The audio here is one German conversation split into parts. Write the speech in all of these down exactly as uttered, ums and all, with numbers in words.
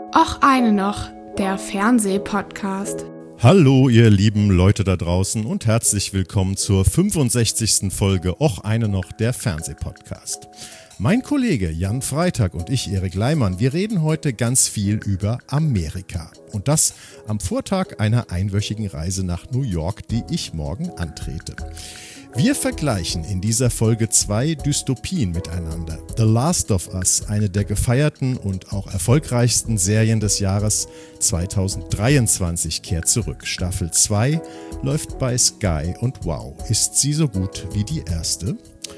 Och eine noch, der Fernsehpodcast. Hallo ihr lieben Leute da draußen und herzlich willkommen zur fünfundsechzigsten Folge Och eine noch, der Fernsehpodcast. Mein Kollege Jan Freitag und ich, Erik Leimann, wir reden heute ganz viel über Amerika. Und das am Vortag einer einwöchigen Reise nach New York, die ich morgen antrete. Wir vergleichen in dieser Folge zwei Dystopien miteinander. The Last of Us, eine der gefeierten und auch erfolgreichsten Serien des Jahres zweitausenddreiundzwanzig, kehrt zurück. Staffel zwei läuft bei Sky und wow, ist sie so gut wie die erste?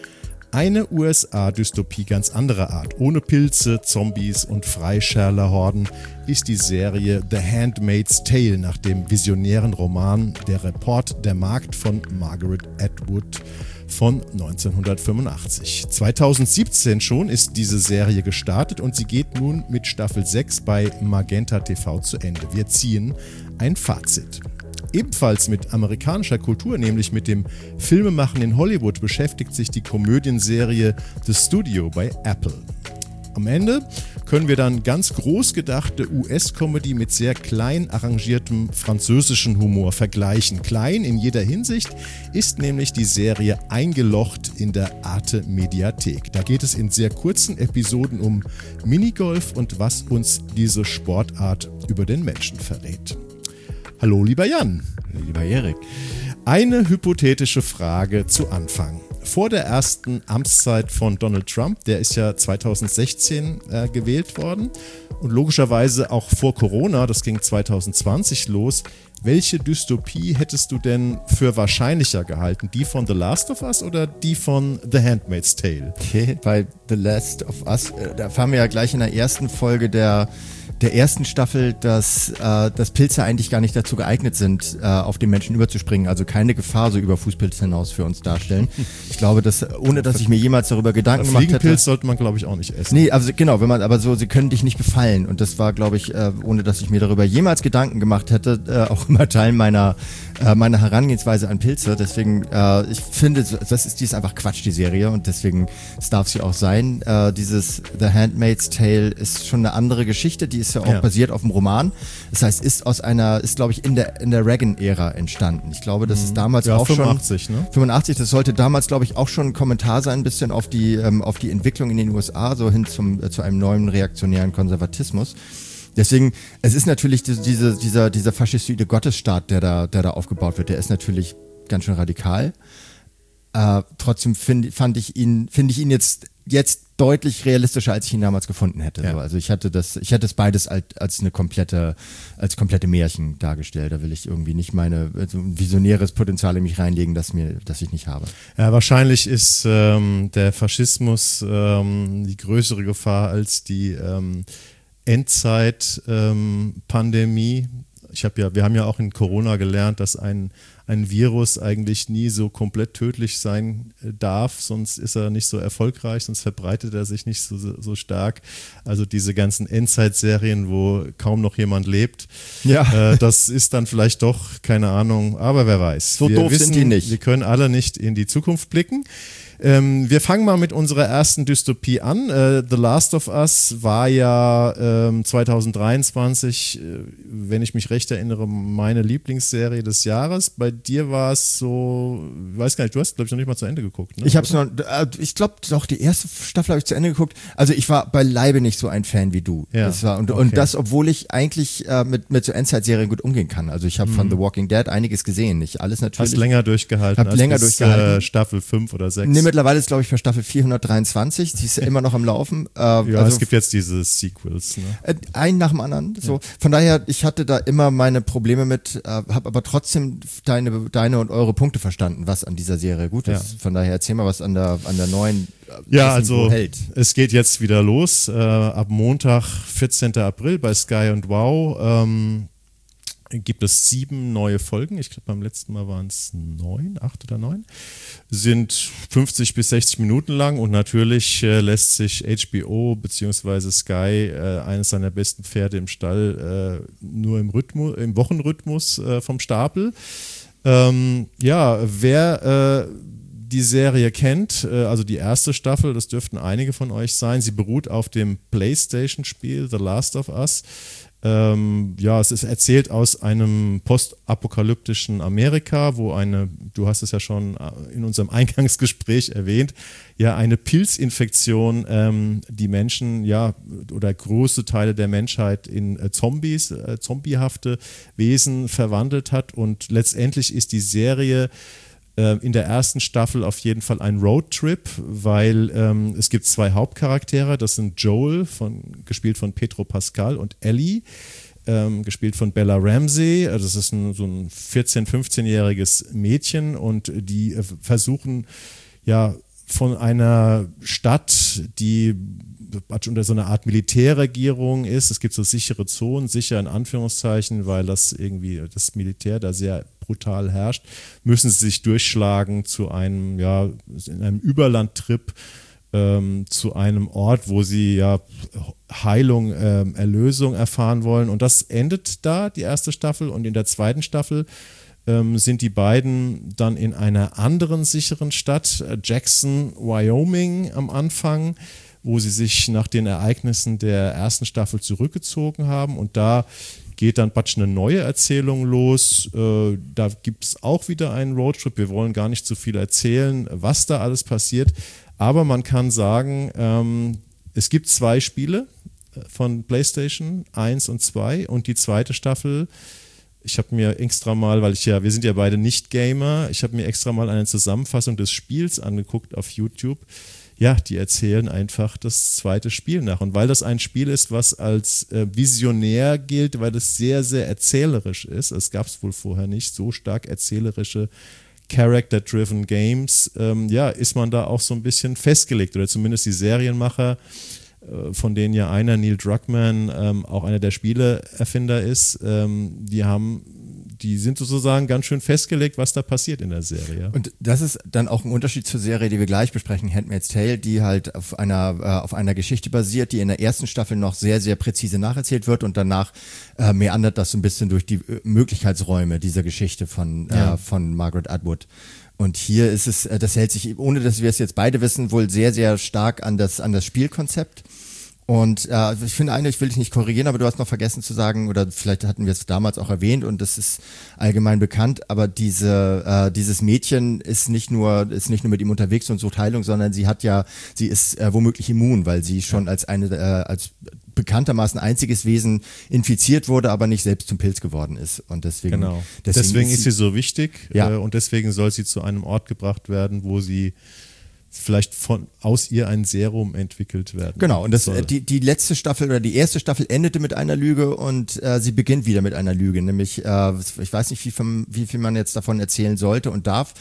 Eine U S A-Dystopie ganz anderer Art, ohne Pilze, Zombies und Freischärlerhorden, ist die Serie The Handmaid's Tale nach dem visionären Roman Der Report der Magd von Margaret Atwood von neunzehnhundertfünfundachtzig. zweitausendsiebzehn schon ist diese Serie gestartet und sie geht nun mit Staffel sechs bei Magenta T V zu Ende. Wir ziehen ein Fazit. Ebenfalls mit amerikanischer Kultur, nämlich mit dem Filmemachen in Hollywood, beschäftigt sich die Komödienserie The Studio bei Apple. Am Ende können wir dann ganz groß gedachte U S-Comedy mit sehr klein arrangiertem französischen Humor vergleichen. Klein in jeder Hinsicht ist nämlich die Serie Eingelocht in der Arte-Mediathek. Da geht es in sehr kurzen Episoden um Minigolf und was uns diese Sportart über den Menschen verrät. Hallo lieber Jan. Lieber Erik. Eine hypothetische Frage zu Anfang. Vor der ersten Amtszeit von Donald Trump, der ist ja zweitausendsechzehn äh, gewählt worden und logischerweise auch vor Corona, das ging zweitausendzwanzig los. Welche Dystopie hättest du denn für wahrscheinlicher gehalten? Die von The Last of Us oder die von The Handmaid's Tale? Okay, bei The Last of Us, äh, da fahren wir ja gleich in der ersten Folge der der ersten Staffel, dass, äh, dass Pilze eigentlich gar nicht dazu geeignet sind, äh, auf den Menschen überzuspringen, also keine Gefahr so über Fußpilze hinaus für uns darstellen. Ich glaube, dass, ohne dass ich mir jemals darüber Gedanken gemacht hätte. Fliegenpilz sollte man, glaube ich, auch nicht essen. Nee, also genau, wenn man, aber so, sie können dich nicht befallen und das war, glaube ich, äh, ohne dass ich mir darüber jemals Gedanken gemacht hätte, äh, auch immer Teil meiner, äh, meiner Herangehensweise an Pilze. Deswegen, äh, ich finde, das ist, die ist einfach Quatsch, die Serie, und deswegen, es darf sie auch sein. Äh, dieses The Handmaid's Tale ist schon eine andere Geschichte, die ist ja auch ja. basiert auf dem Roman. Das heißt, ist aus einer, ist glaube ich in der in der Reagan-Ära entstanden. Ich glaube, das ist damals ja, auch fünfundachtzig, schon ne? fünfundachtzig. Das sollte damals, glaube ich, auch schon ein Kommentar sein, ein bisschen auf die ähm, auf die Entwicklung in den U S A, so hin zum äh, zu einem neuen reaktionären Konservatismus. Deswegen, es ist natürlich diese, dieser dieser faschistoide Gottesstaat, der da der da aufgebaut wird. Der ist natürlich ganz schön radikal. Äh, trotzdem find, fand ich ihn, finde ich ihn jetzt, jetzt deutlich realistischer, als ich ihn damals gefunden hätte. Ja. So, also ich hatte das, ich hätte es beides als, als eine komplette, als komplette Märchen dargestellt. Da will ich irgendwie nicht meine, also ein visionäres Potenzial in mich reinlegen, das mir, das ich nicht habe. Ja, wahrscheinlich ist ähm, der Faschismus ähm, die größere Gefahr als die ähm, Endzeit-Pandemie. Ähm, Ich habe ja, wir haben ja auch in Corona gelernt, dass ein, ein Virus eigentlich nie so komplett tödlich sein darf, sonst ist er nicht so erfolgreich, sonst verbreitet er sich nicht so, so stark. Also diese ganzen Endzeitserien, wo kaum noch jemand lebt, ja. äh, das ist dann vielleicht doch, keine Ahnung, aber wer weiß. So wir doof wissen, sind die nicht. Wir können alle nicht in die Zukunft blicken. Ähm, wir fangen mal mit unserer ersten Dystopie an. Äh, The Last of Us war ja ähm, zweitausenddreiundzwanzig, äh, wenn ich mich recht erinnere, meine Lieblingsserie des Jahres. Bei dir war es so, ich weiß gar nicht, du hast, glaube ich, noch nicht mal zu Ende geguckt, ne? Ich hab's noch, äh, ich glaube doch, die erste Staffel habe ich zu Ende geguckt. Also ich war beileibe nicht so ein Fan wie du. Ja, das war, und, okay. und das, obwohl ich eigentlich äh, mit, mit so Endzeitserien gut umgehen kann. Also ich habe mhm. von The Walking Dead einiges gesehen. Nicht alles natürlich. Hast länger durchgehalten. Hab länger bis, durchgehalten. Äh, Staffel fünf oder sechs. Nee, mittlerweile ist, glaube ich, für Staffel vierhundertdreiundzwanzig. Die ist ja immer noch am Laufen. Äh, ja, also, es gibt jetzt diese Sequels. Ne? Äh, ein nach dem anderen. So. Ja. Von daher, ich hatte da immer meine Probleme mit, äh, habe aber trotzdem deine, deine und eure Punkte verstanden, was an dieser Serie gut ist. Ja. Von daher erzähl mal, was an der, an der neuen äh, ja, also hält. Es geht jetzt wieder los. Äh, ab Montag, vierzehnten April bei Sky und Wow. Ähm, gibt es sieben neue Folgen. Ich glaube, beim letzten Mal waren es neun, acht oder neun. Sind fünfzig bis sechzig Minuten lang und natürlich äh, lässt sich H B O bzw. Sky, äh, eines seiner besten Pferde im Stall, äh, nur im Rhythmus, im Wochenrhythmus äh, vom Stapel. Ähm, ja, wer äh, die Serie kennt, also die erste Staffel, das dürften einige von euch sein, sie beruht auf dem PlayStation-Spiel The Last of Us. Ähm, ja, es ist erzählt aus einem postapokalyptischen Amerika, wo eine, du hast es ja schon in unserem Eingangsgespräch erwähnt, ja eine Pilzinfektion ähm, die Menschen, ja, oder große Teile der Menschheit in äh, Zombies, äh, zombiehafte Wesen verwandelt hat, und letztendlich ist die Serie in der ersten Staffel auf jeden Fall ein Roadtrip, weil ähm, es gibt zwei Hauptcharaktere, das sind Joel, von, gespielt von Pedro Pascal, und Ellie, ähm, gespielt von Bella Ramsey. Also das ist ein, so ein vierzehn-, fünfzehnjähriges Mädchen, und die äh, versuchen ja von einer Stadt, die unter so einer Art Militärregierung ist. Es gibt so sichere Zonen, sicher in Anführungszeichen, weil das irgendwie das Militär da sehr brutal herrscht, müssen sie sich durchschlagen zu einem, ja, in einem Überlandtrip ähm, zu einem Ort, wo sie ja Heilung, ähm, Erlösung erfahren wollen. Und das endet da, die erste Staffel. Und in der zweiten Staffel ähm, sind die beiden dann in einer anderen sicheren Stadt, Jackson, Wyoming, am Anfang, wo sie sich nach den Ereignissen der ersten Staffel zurückgezogen haben, und da geht dann praktisch eine neue Erzählung los. Äh, da gibt es auch wieder einen Roadtrip. Wir wollen gar nicht zu viel erzählen, was da alles passiert, aber man kann sagen, ähm, es gibt zwei Spiele von PlayStation, eins und zwei, und die zweite Staffel, ich habe mir extra mal, weil ich ja, wir sind ja beide Nicht-Gamer, ich habe mir extra mal eine Zusammenfassung des Spiels angeguckt auf YouTube. Ja, die erzählen einfach das zweite Spiel nach. Und weil das ein Spiel ist, was als äh, visionär gilt, weil es sehr, sehr erzählerisch ist, es gab es wohl vorher nicht, so stark erzählerische Character-driven Games, ähm, ja, ist man da auch so ein bisschen festgelegt, oder zumindest die Serienmacher, äh, von denen ja einer, Neil Druckmann, ähm, auch einer der Spieleerfinder ist, ähm, die haben Die sind sozusagen ganz schön festgelegt, was da passiert in der Serie. Und das ist dann auch ein Unterschied zur Serie, die wir gleich besprechen, Handmaid's Tale, die halt auf einer, äh, auf einer Geschichte basiert, die in der ersten Staffel noch sehr, sehr präzise nacherzählt wird, und danach äh, meandert das so ein bisschen durch die äh, Möglichkeitsräume dieser Geschichte von, ja. äh, von Margaret Atwood. Und hier ist es, äh, das hält sich, ohne dass wir es jetzt beide wissen, wohl sehr, sehr stark an das, an das Spielkonzept. Und äh, ich finde eigentlich, ich will dich nicht korrigieren, aber du hast noch vergessen zu sagen, oder vielleicht hatten wir es damals auch erwähnt, und das ist allgemein bekannt, aber diese äh, dieses Mädchen ist nicht nur ist nicht nur mit ihm unterwegs und sucht Heilung, sondern sie hat ja, sie ist äh, womöglich immun, weil sie schon als eine äh, als bekanntermaßen einziges Wesen infiziert wurde, aber nicht selbst zum Pilz geworden ist. Und deswegen, genau. deswegen, deswegen ist, sie, ist sie so wichtig, ja. äh, und deswegen soll sie zu einem Ort gebracht werden, wo sie vielleicht von aus ihr ein Serum entwickelt werden. Genau, und das, die, die letzte Staffel oder die erste Staffel endete mit einer Lüge, und äh, sie beginnt wieder mit einer Lüge, nämlich, äh, ich weiß nicht, wie viel, wie viel man jetzt davon erzählen sollte und darf,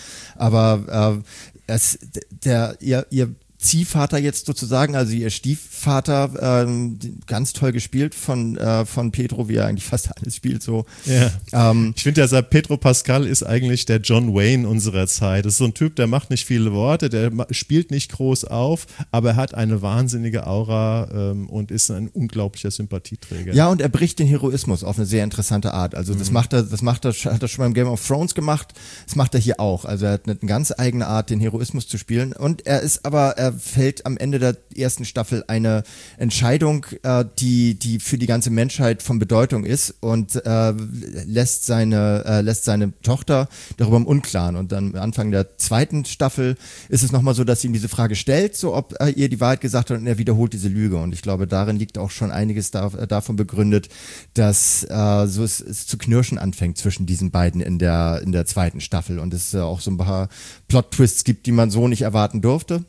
aber äh, es, der, ihr, ihr Ziehvater jetzt sozusagen, also ihr Stiefvater, ähm, ganz toll gespielt von, äh, von Pedro, wie er eigentlich fast alles spielt so. Ja. Ähm, ich finde ja, Pedro Pascal ist eigentlich der John Wayne unserer Zeit. Das ist so ein Typ, der macht nicht viele Worte, der spielt nicht groß auf, aber er hat eine wahnsinnige Aura ähm, und ist ein unglaublicher Sympathieträger. Ja, und er bricht den Heroismus auf eine sehr interessante Art. Also das mhm. macht er, das macht er, hat er schon beim Game of Thrones gemacht, das macht er hier auch. Also er hat eine ganz eigene Art, den Heroismus zu spielen, und er ist aber, er fällt am Ende der ersten Staffel eine Entscheidung, äh, die, die für die ganze Menschheit von Bedeutung ist, und äh, lässt seine, äh, lässt seine Tochter darüber im Unklaren. Und dann Anfang der zweiten Staffel ist es nochmal so, dass sie ihm diese Frage stellt, so ob er ihr die Wahrheit gesagt hat, und er wiederholt diese Lüge. Und ich glaube, darin liegt auch schon einiges da, äh, davon begründet, dass äh, so es, es zu knirschen anfängt zwischen diesen beiden in der, in der zweiten Staffel, und es äh, auch so ein paar Plot-Twists gibt, die man so nicht erwarten durfte.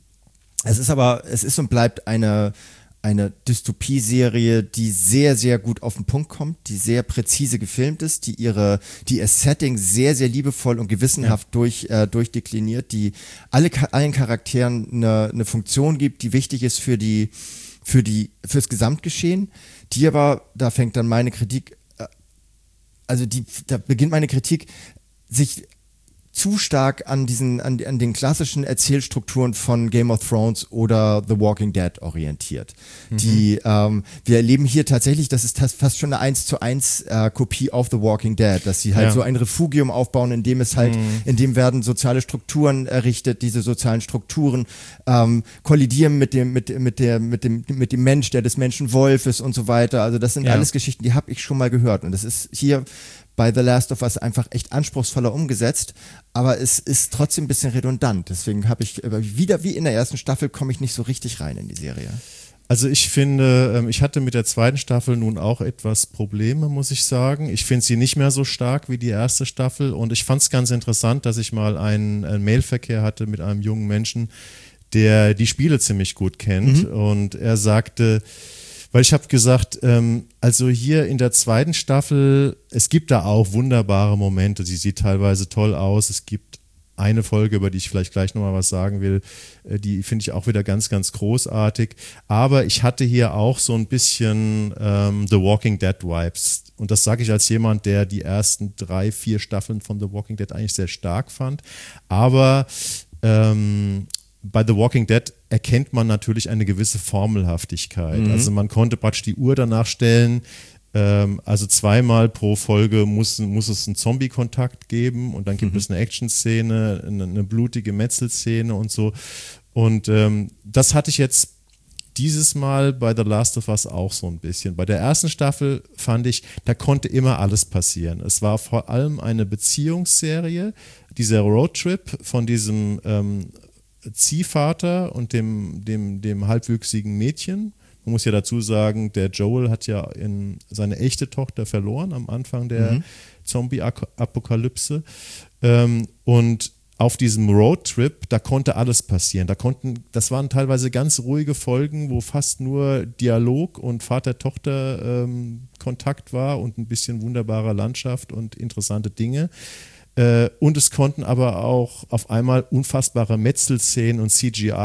Es ist aber, es ist und bleibt eine, eine Dystopie-Serie, die sehr, sehr gut auf den Punkt kommt, die sehr präzise gefilmt ist, die ihre, die ihr Setting sehr, sehr liebevoll und gewissenhaft ja. durch, äh, durchdekliniert, die alle, allen Charakteren eine, eine Funktion gibt, die wichtig ist für die, für die, fürs Gesamtgeschehen, die aber, da fängt dann meine Kritik, äh, also die, da beginnt meine Kritik, sich zu stark an diesen, an, an den klassischen Erzählstrukturen von Game of Thrones oder The Walking Dead orientiert. Mhm. Die, ähm, wir erleben hier tatsächlich, das ist das fast schon eine eins zu eins äh, Kopie auf The Walking Dead, dass sie halt ja. so ein Refugium aufbauen, in dem es halt, mhm. in dem werden soziale Strukturen errichtet, diese sozialen Strukturen ähm, kollidieren mit dem, mit, mit der, mit dem, mit dem Mensch, der des Menschen Wolf ist und so weiter. Also das sind ja. alles Geschichten, die habe ich schon mal gehört. Und das ist hier bei The Last of Us einfach echt anspruchsvoller umgesetzt, aber es ist trotzdem ein bisschen redundant. Deswegen habe ich wieder wie in der ersten Staffel komme ich nicht so richtig rein in die Serie. Also ich finde, ich hatte mit der zweiten Staffel nun auch etwas Probleme, muss ich sagen. Ich finde sie nicht mehr so stark wie die erste Staffel und ich fand es ganz interessant, dass ich mal einen, einen Mailverkehr hatte mit einem jungen Menschen, der die Spiele ziemlich gut kennt mhm. und er sagte, weil ich habe gesagt, ähm, also hier in der zweiten Staffel, es gibt da auch wunderbare Momente, sie sieht teilweise toll aus, es gibt eine Folge, über die ich vielleicht gleich nochmal was sagen will, äh, die finde ich auch wieder ganz, ganz großartig, aber ich hatte hier auch so ein bisschen ähm, The Walking Dead Vibes und das sage ich als jemand, der die ersten drei, vier Staffeln von The Walking Dead eigentlich sehr stark fand, aber ähm, bei The Walking Dead erkennt man natürlich eine gewisse Formelhaftigkeit. Mhm. Also man konnte praktisch die Uhr danach stellen, ähm, also zweimal pro Folge muss, muss es einen Zombie-Kontakt geben und dann gibt mhm. es eine Action-Szene, eine, eine blutige Metzelszene und so. Und ähm, das hatte ich jetzt dieses Mal bei The Last of Us auch so ein bisschen. Bei der ersten Staffel fand ich, da konnte immer alles passieren. Es war vor allem eine Beziehungsserie, dieser Roadtrip von diesem ähm, Ziehvater und dem, dem, dem halbwüchsigen Mädchen. Man muss ja dazu sagen, der Joel hat ja in seine echte Tochter verloren am Anfang der mhm. Zombie-Apokalypse. Ähm, und auf diesem Roadtrip, da konnte alles passieren. Da konnten, das waren teilweise ganz ruhige Folgen, wo fast nur Dialog und Vater-Tochter-Kontakt ähm, war und ein bisschen wunderbare Landschaft und interessante Dinge. Und es konnten aber auch auf einmal unfassbare Metzelszenen und C G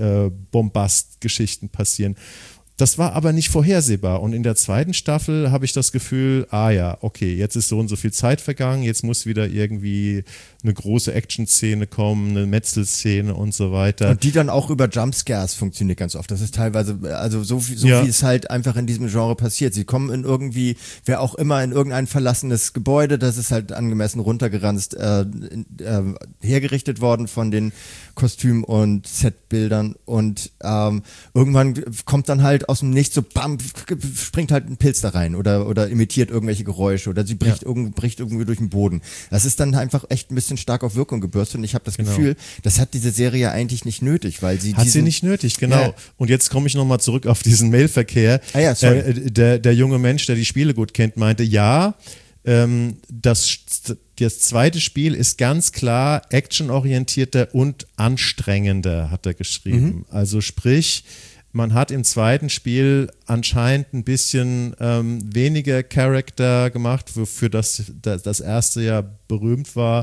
I-Bombast-Geschichten passieren. Das war aber nicht vorhersehbar. Und in der zweiten Staffel habe ich das Gefühl, ah ja, okay, jetzt ist so und so viel Zeit vergangen, jetzt muss wieder irgendwie eine große Action-Szene kommen, eine Metzelszene und so weiter. Und die dann auch über Jumpscares funktioniert ganz oft. Das ist teilweise, also so, so ja. wie es halt einfach in diesem Genre passiert. Sie kommen in irgendwie, wer auch immer, in irgendein verlassenes Gebäude, das ist halt angemessen runtergeranzt, äh, äh, hergerichtet worden von den Kostüm- und Setbildern und ähm, irgendwann kommt dann halt aus dem Nichts so bam, springt halt ein Pilz da rein oder, oder imitiert irgendwelche Geräusche oder sie bricht, ja. irgend, bricht irgendwie durch den Boden. Das ist dann einfach echt ein bisschen stark auf Wirkung gebürstet und ich habe das genau. Gefühl, das hat diese Serie eigentlich nicht nötig, weil sie Hat diesen, sie nicht nötig, genau. Ja. Und jetzt komme ich nochmal zurück auf diesen Mailverkehr. Ah ja, sorry. Äh, der, der junge Mensch, der die Spiele gut kennt, meinte, ja, ähm, das, das zweite Spiel ist ganz klar actionorientierter und anstrengender, hat er geschrieben. Mhm. Also sprich, man hat im zweiten Spiel anscheinend ein bisschen ähm, weniger Charakter gemacht, wofür das, das, das erste ja berühmt war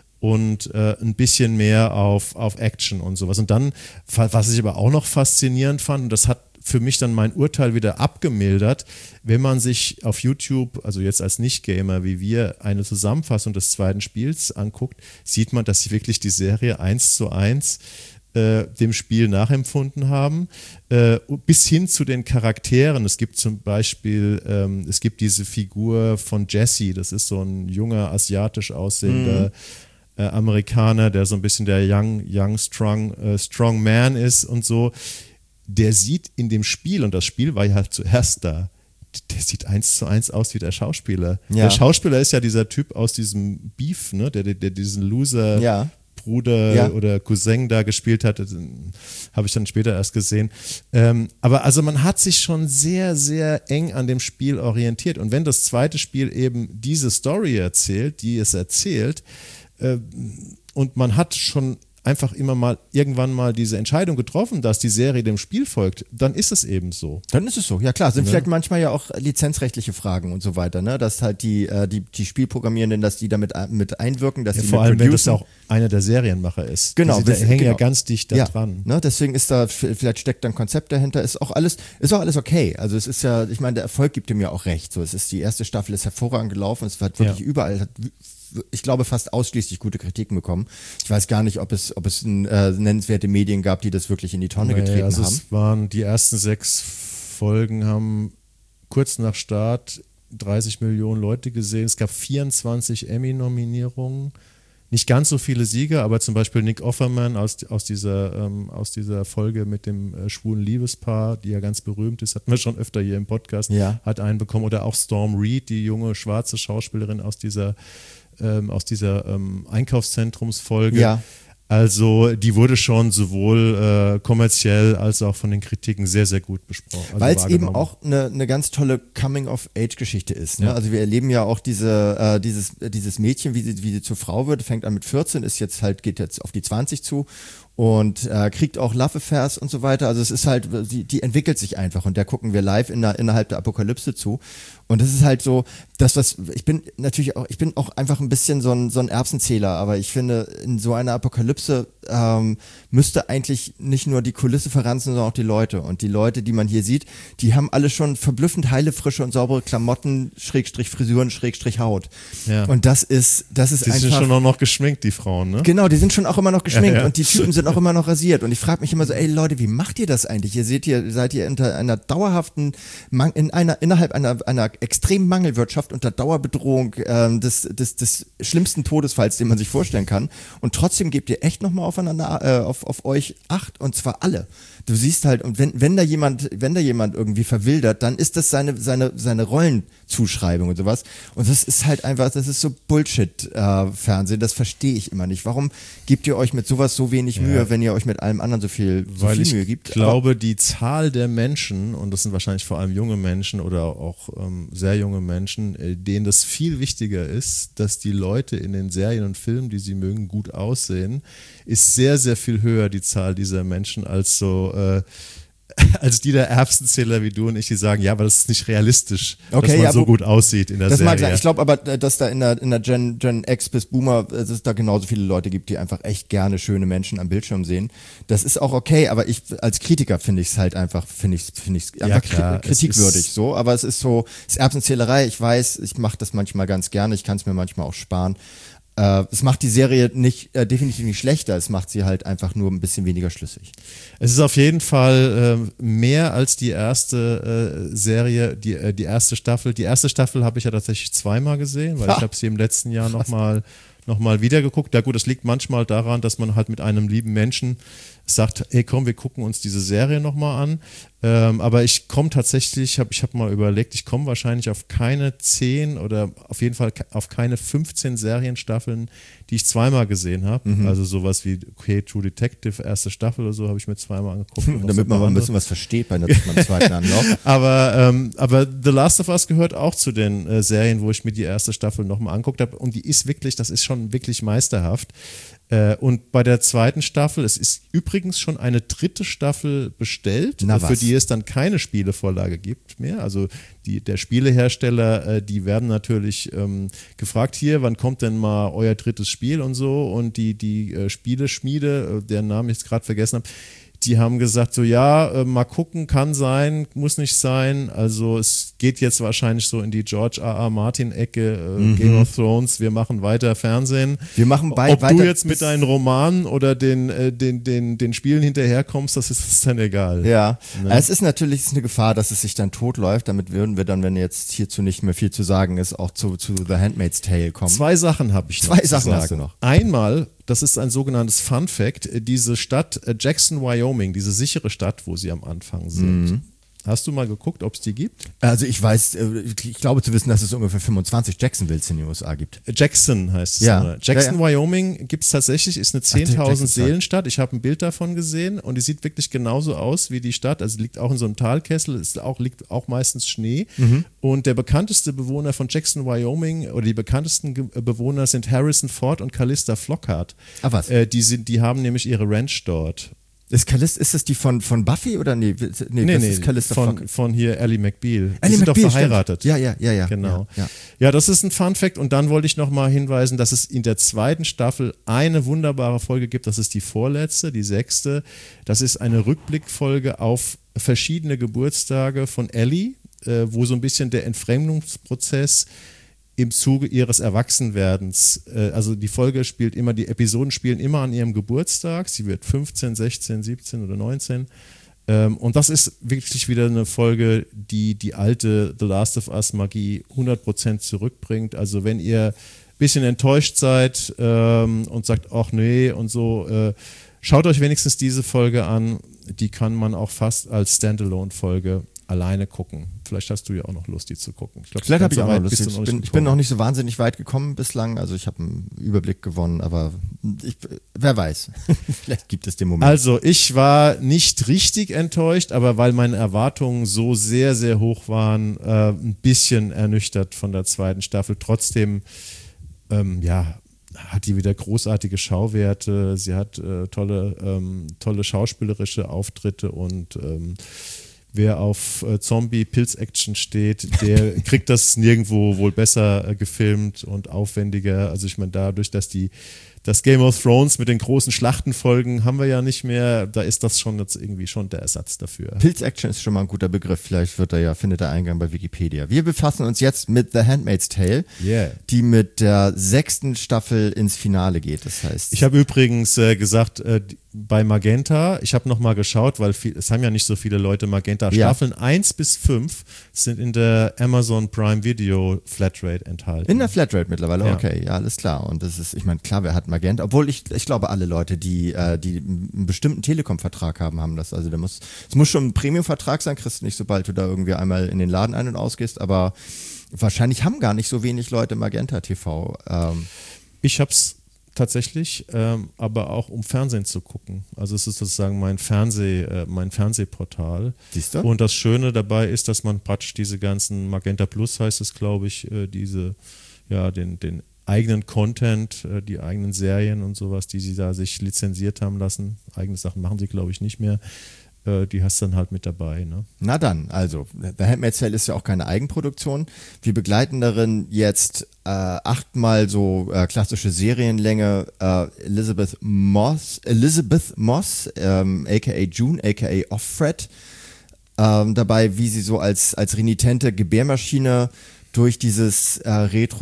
und äh, ein bisschen mehr auf, auf Action und sowas. Und dann, was ich aber auch noch faszinierend fand, und das hat für mich dann mein Urteil wieder abgemildert, wenn man sich auf YouTube, also jetzt als Nicht-Gamer wie wir, eine Zusammenfassung des zweiten Spiels anguckt, sieht man, dass sie wirklich die Serie eins zu eins dem Spiel nachempfunden haben, äh, bis hin zu den Charakteren. Es gibt zum Beispiel, ähm, es gibt diese Figur von Jesse, das ist so ein junger, asiatisch aussehender mm. äh, Amerikaner, der so ein bisschen der Young, young strong, äh, strong Man ist und so. Der sieht in dem Spiel, und das Spiel war ja halt zuerst da, der sieht eins zu eins aus wie der Schauspieler. Ja. Der Schauspieler ist ja dieser Typ aus diesem Beef, ne? der, der, der diesen Loser ja. Bruder ja. oder Cousin da gespielt hat, habe ich dann später erst gesehen. Ähm, aber also man hat sich schon sehr, sehr eng an dem Spiel orientiert. Und wenn das zweite Spiel eben diese Story erzählt, die es erzählt, äh, und man hat schon einfach immer mal irgendwann mal diese Entscheidung getroffen, dass die Serie dem Spiel folgt, dann ist es eben so. Dann ist es so, ja klar. Sind ja. vielleicht manchmal ja auch lizenzrechtliche Fragen und so weiter, ne? Dass halt die, äh, die, die Spielprogrammierenden, dass die damit mit einwirken, dass ja, die vor mit allem, producen. wenn das auch einer der Serienmacher ist. Genau. Die hängen genau. ja ganz dicht da ja, dran. Ne? Deswegen ist da, vielleicht steckt da ein Konzept dahinter, ist auch alles, ist auch alles okay. Also es ist ja, ich meine, der Erfolg gibt ihm ja auch recht. So, es ist, die erste Staffel ist hervorragend gelaufen, es hat wirklich ja. überall, hat ich glaube, fast ausschließlich gute Kritiken bekommen. Ich weiß gar nicht, ob es, ob es äh, nennenswerte Medien gab, die das wirklich in die Tonne nee, getreten also haben. Es waren die ersten sechs Folgen, haben kurz nach Start dreißig Millionen Leute gesehen. Es gab vierundzwanzig Emmy-Nominierungen. Nicht ganz so viele Sieger, aber zum Beispiel Nick Offerman aus, aus, dieser, ähm, aus dieser Folge mit dem äh, schwulen Liebespaar, die ja ganz berühmt ist, hatten wir schon öfter hier im Podcast, ja. hat einen bekommen. Oder auch Storm Reed, die junge schwarze Schauspielerin aus dieser, ähm, aus dieser ähm, Einkaufszentrumsfolge. Ja. Also die wurde schon sowohl äh, kommerziell als auch von den Kritiken sehr, sehr gut besprochen. Also weil es eben auch eine, eine ganz tolle Coming-of-Age-Geschichte ist. Ne? Ja. Also wir erleben ja auch diese, äh, dieses, dieses Mädchen, wie sie, wie sie zur Frau wird, fängt an mit vierzehn, ist jetzt halt, geht jetzt auf die zwanzig zu und äh, kriegt auch Love Affairs und so weiter. Also es ist halt, die, die entwickelt sich einfach und der gucken wir live in der, innerhalb der Apokalypse zu. Und das ist halt so, das was, ich bin natürlich auch, ich bin auch einfach ein bisschen so ein, so ein Erbsenzähler, aber ich finde, in so einer Apokalypse ähm, müsste eigentlich nicht nur die Kulisse verranzen, sondern auch die Leute. Und die Leute, die man hier sieht, die haben alle schon verblüffend heile, frische und saubere Klamotten, Schrägstrich Frisuren, Schrägstrich Haut. Ja. Und das ist, das ist die einfach. Die sind schon auch noch geschminkt, die Frauen, ne? Genau, die sind schon auch immer noch geschminkt ja, ja. und die Typen sind auch immer noch rasiert. Und ich frage mich immer so, ey Leute, wie macht ihr das eigentlich? Ihr seht hier, seid ihr unter einer dauerhaften, in einer, innerhalb einer, einer extremen Mangelwirtschaft, unter Dauerbedrohung ähm, des, des, des schlimmsten Todesfalls, den man sich vorstellen kann. Und trotzdem gebt ihr echt nochmal aufeinander, äh, auf, auf euch Acht, und zwar alle. Du siehst halt, und wenn, wenn da jemand, wenn da jemand irgendwie verwildert, dann ist das seine, seine, seine Rollenzuschreibung und sowas. Und das ist halt einfach, das ist so Bullshit-Fernsehen, äh, das verstehe ich immer nicht. Warum gebt ihr euch mit sowas so wenig ja. Mühe, wenn ihr euch mit allem anderen so viel, so Weil viel ich Mühe gibt? Ich glaube, die Zahl der Menschen, und das sind wahrscheinlich vor allem junge Menschen oder auch ähm, sehr junge Menschen, äh, denen das viel wichtiger ist, dass die Leute in den Serien und Filmen, die sie mögen, gut aussehen, ist sehr, sehr viel höher, die Zahl dieser Menschen, als so äh, als die der Erbsenzähler wie du und ich, die sagen, ja, aber das ist nicht realistisch, okay, dass man ja, so wo, gut aussieht in der das Serie. Mag sein. Ich glaube aber, dass da in der, in der Gen, Gen X bis Boomer, dass es da genauso viele Leute gibt, die einfach echt gerne schöne Menschen am Bildschirm sehen. Das ist auch okay, aber ich als Kritiker finde ich es halt einfach, finde ich es finde ich einfach klar, kritikwürdig so. Aber es ist so, es ist Erbsenzählerei. Ich weiß, ich mache das manchmal ganz gerne. Ich kann es mir manchmal auch sparen. Es macht die Serie nicht, äh, definitiv nicht schlechter, es macht sie halt einfach nur ein bisschen weniger schlüssig. Es ist auf jeden Fall äh, mehr als die erste äh, Serie, die, äh, die erste Staffel. Die erste Staffel habe ich ja tatsächlich zweimal gesehen, weil ha. ich habe sie im letzten Jahr nochmal noch mal wieder geguckt. Ja gut, das liegt manchmal daran, dass man halt mit einem lieben Menschen sagt, hey komm, wir gucken uns diese Serie nochmal an. Ähm, aber ich komme tatsächlich, hab, ich habe mal überlegt, ich komme wahrscheinlich auf keine zehn oder auf jeden Fall auf keine fünfzehn Serienstaffeln, die ich zweimal gesehen habe. Mhm. Also sowas wie okay, True Detective, erste Staffel oder so, habe ich mir zweimal angeguckt. Damit man mal ein bisschen was versteht bei beim zweiten Anlauf. aber, ähm, aber The Last of Us gehört auch zu den äh, Serien, wo ich mir die erste Staffel nochmal angeguckt habe. Und die ist wirklich, das ist schon wirklich meisterhaft. Und bei der zweiten Staffel, es ist übrigens schon eine dritte Staffel bestellt, Na für was? die es dann keine Spielevorlage gibt mehr. Also die, der Spielehersteller, die werden natürlich ähm, gefragt, hier, wann kommt denn mal euer drittes Spiel und so. Und die, die äh, Spieleschmiede, deren Namen ich jetzt gerade vergessen habe, die haben gesagt, so ja, äh, mal gucken, kann sein, muss nicht sein. Also es geht jetzt wahrscheinlich so in die George R R. Martin-Ecke, äh, mhm. Game of Thrones, wir machen weiter Fernsehen. Wir machen bei, Ob weiter du jetzt mit deinen Romanen oder den, äh, den, den, den Spielen hinterherkommst, das ist, das ist dann egal. Ja, ne? Es ist natürlich eine Gefahr, dass es sich dann totläuft. Damit würden wir dann, wenn jetzt hierzu nicht mehr viel zu sagen ist, auch zu, zu The Handmaid's Tale kommen. Zwei Sachen habe ich noch Zwei zu Sachen sagen. hast du noch. Einmal, das ist ein sogenanntes Fun Fact, diese Stadt Jackson, Wyoming, diese sichere Stadt, wo sie am Anfang sind. Mhm. Hast du mal geguckt, ob es die gibt? Also ich weiß, ich glaube zu wissen, dass es ungefähr fünfundzwanzig Jacksonvilles in den U S A gibt. Jackson heißt es. Ja. Jackson, ja, ja. Wyoming gibt es tatsächlich, ist eine zehntausend Seelenstadt. Ich habe ein Bild davon gesehen und die sieht wirklich genauso aus wie die Stadt. Also liegt auch in so einem Talkessel, es auch, liegt auch meistens Schnee. Mhm. Und der bekannteste Bewohner von Jackson, Wyoming, oder die bekanntesten Bewohner sind Harrison Ford und Callista Flockhart. Ah, was? Äh, die, sind, die haben nämlich ihre Ranch dort. Ist, Callista, ist das die von, von Buffy oder nee? Nee, nee, nee ist Callista von, von hier Ellie McBeal. Die Ellie sind McBeal, doch verheiratet. Stimmt. Ja, ja, ja, ja. Genau. Ja, ja. ja, das ist ein Fun Fact. Und dann wollte ich nochmal hinweisen, dass es in der zweiten Staffel eine wunderbare Folge gibt. Das ist die vorletzte, die sechste. Das ist eine Rückblickfolge auf verschiedene Geburtstage von Ellie, äh, wo so ein bisschen der Entfremdungsprozess im Zuge ihres Erwachsenwerdens, äh, also die Folge spielt immer, die Episoden spielen immer an ihrem Geburtstag, sie wird fünfzehn, sechzehn, siebzehn oder neunzehn. Ähm, und das ist wirklich wieder eine Folge, die die alte The Last of Us Magie hundert Prozent zurückbringt. Also wenn ihr ein bisschen enttäuscht seid ähm, und sagt, ach nee und so, äh, schaut euch wenigstens diese Folge an. Die kann man auch fast als Standalone-Folge alleine gucken. Vielleicht hast du ja auch noch Lust, die zu gucken. Ich glaub, Vielleicht habe ich auch noch Lust. Ich bin, ich bin noch nicht so wahnsinnig weit gekommen bislang. Also ich habe einen Überblick gewonnen, aber ich, wer weiß. Vielleicht gibt es den Moment. Also ich war nicht richtig enttäuscht, aber weil meine Erwartungen so sehr, sehr hoch waren, äh, ein bisschen ernüchtert von der zweiten Staffel. Trotzdem, ähm, ja, hat die wieder großartige Schauwerte. Sie hat äh, tolle, ähm, tolle schauspielerische Auftritte und ähm, wer auf äh, Zombie-Pilz-Action steht, der kriegt das nirgendwo wohl besser äh, gefilmt und aufwendiger. Also ich meine, dadurch, dass die das Game of Thrones mit den großen Schlachtenfolgen haben wir ja nicht mehr, da ist das schon jetzt irgendwie schon der Ersatz dafür. Pilz-Action ist schon mal ein guter Begriff, vielleicht wird er ja, findet er Eingang bei Wikipedia. Wir befassen uns jetzt mit The Handmaid's Tale, yeah. die mit der sechsten Staffel ins Finale geht. Das heißt, ich habe übrigens äh, gesagt, äh, bei Magenta, ich habe nochmal geschaut, weil viel, es haben ja nicht so viele Leute Magenta. Ja. Staffeln eins bis fünf sind in der Amazon Prime Video Flatrate enthalten. In der Flatrate mittlerweile, Ja. okay, ja, alles klar. Und das ist, ich meine, klar, wer hat Magenta? Obwohl ich, ich glaube, alle Leute, die, äh, die einen bestimmten Telekom-Vertrag haben, haben das. Also der muss, es muss schon ein Premium-Vertrag sein, kriegst du nicht, sobald du da irgendwie einmal in den Laden ein- und ausgehst, aber wahrscheinlich haben gar nicht so wenig Leute Magenta T V. Ähm, Ich habe es tatsächlich, ähm, aber auch um Fernsehen zu gucken. Also es ist sozusagen mein Fernseh, äh, mein Fernsehportal. Siehst du? Und das Schöne dabei ist, dass man praktisch diese ganzen Magenta Plus heißt es, glaube ich, äh, diese, ja, den, den eigenen Content, äh, die eigenen Serien und sowas, die sie da sich lizenziert haben lassen. Eigene Sachen machen sie, glaube ich, nicht mehr. Äh, die hast du dann halt mit dabei, ne? Na dann, also, The Handmaid's Tale ist ja auch keine Eigenproduktion. Wir begleiten darin jetzt äh, achtmal so äh, klassische Serienlänge äh, Elizabeth Moss, Elizabeth Moss, ähm, aka June, aka Offred, ähm, dabei, wie sie so als, als renitente Gebärmaschine durch dieses äh,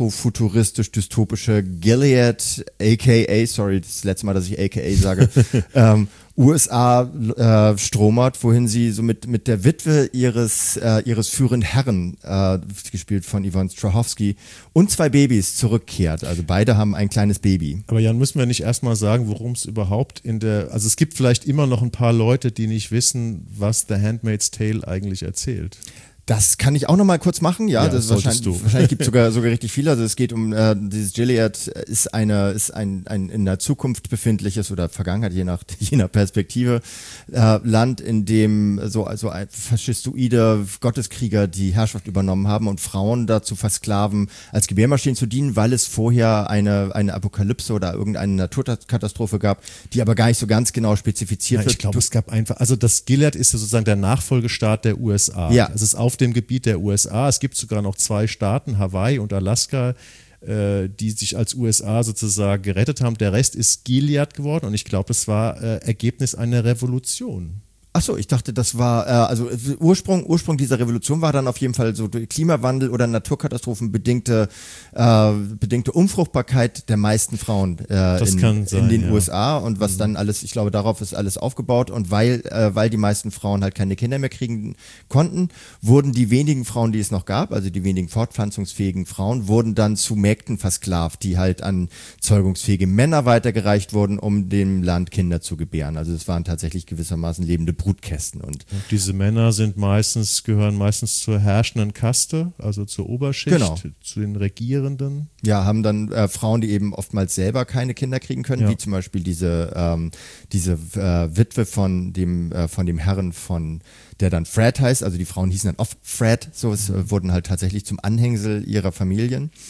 retro-futuristisch-dystopische Gilead, aka, sorry, das letzte Mal, dass ich aka sage, ähm, U S A äh, stromert, wohin sie so mit, mit der Witwe ihres, äh, ihres führenden Herren, äh, gespielt von Yvonne Strahovski, und zwei Babys zurückkehrt. Also beide haben ein kleines Baby. Aber Jan, müssen wir nicht erstmal sagen, worum es überhaupt in der, also es gibt vielleicht immer noch ein paar Leute, die nicht wissen, was The Handmaid's Tale eigentlich erzählt. Das kann ich auch noch mal kurz machen, ja, Ja, das ist solltest wahrscheinlich, du. wahrscheinlich gibt es sogar, sogar richtig viele. Also es geht um, äh, dieses Gilead ist eine, ist ein, ein in der Zukunft befindliches oder Vergangenheit, je nach, je nach Perspektive, äh, Land, in dem so, also ein faschistoide Gotteskrieger die Herrschaft übernommen haben und Frauen dazu versklaven, als Gebärmaschinen zu dienen, weil es vorher eine, eine Apokalypse oder irgendeine Naturkatastrophe gab, die aber gar nicht so ganz genau spezifiziert Ja, wird. ich glaube, es gab einfach, also das Gilead ist ja sozusagen der Nachfolgestaat der U S A. Ja. Es ist auf dem Gebiet der U S A. Es gibt sogar noch zwei Staaten, Hawaii und Alaska, äh, die sich als U S A sozusagen gerettet haben. Der Rest ist Gilead geworden und ich glaube, das war äh, Ergebnis einer Revolution. Achso, ich dachte, das war, äh, also äh, Ursprung, Ursprung dieser Revolution war dann auf jeden Fall so durch Klimawandel oder Naturkatastrophen bedingte, äh, bedingte Unfruchtbarkeit der meisten Frauen äh, Das in, kann sein, in den ja. U S A und was dann alles, ich glaube, darauf ist alles aufgebaut und weil, äh, weil die meisten Frauen halt keine Kinder mehr kriegen konnten, wurden die wenigen Frauen, die es noch gab, also die wenigen fortpflanzungsfähigen Frauen, wurden dann zu Mägden versklavt, die halt an zeugungsfähige Männer weitergereicht wurden, um dem Land Kinder zu gebären. Also es waren tatsächlich gewissermaßen lebende Brutkästen. Und Und diese Männer sind meistens, gehören meistens zur herrschenden Kaste, also zur Oberschicht, Genau. zu den Regierenden. ja, haben dann äh, Frauen, die eben oftmals selber keine Kinder kriegen können, Ja. wie zum Beispiel diese, ähm, diese äh, Witwe von dem, äh, von dem Herren von, der dann Fred heißt, also die Frauen hießen dann oft Fred, so es äh, wurden halt tatsächlich zum Anhängsel ihrer Familien.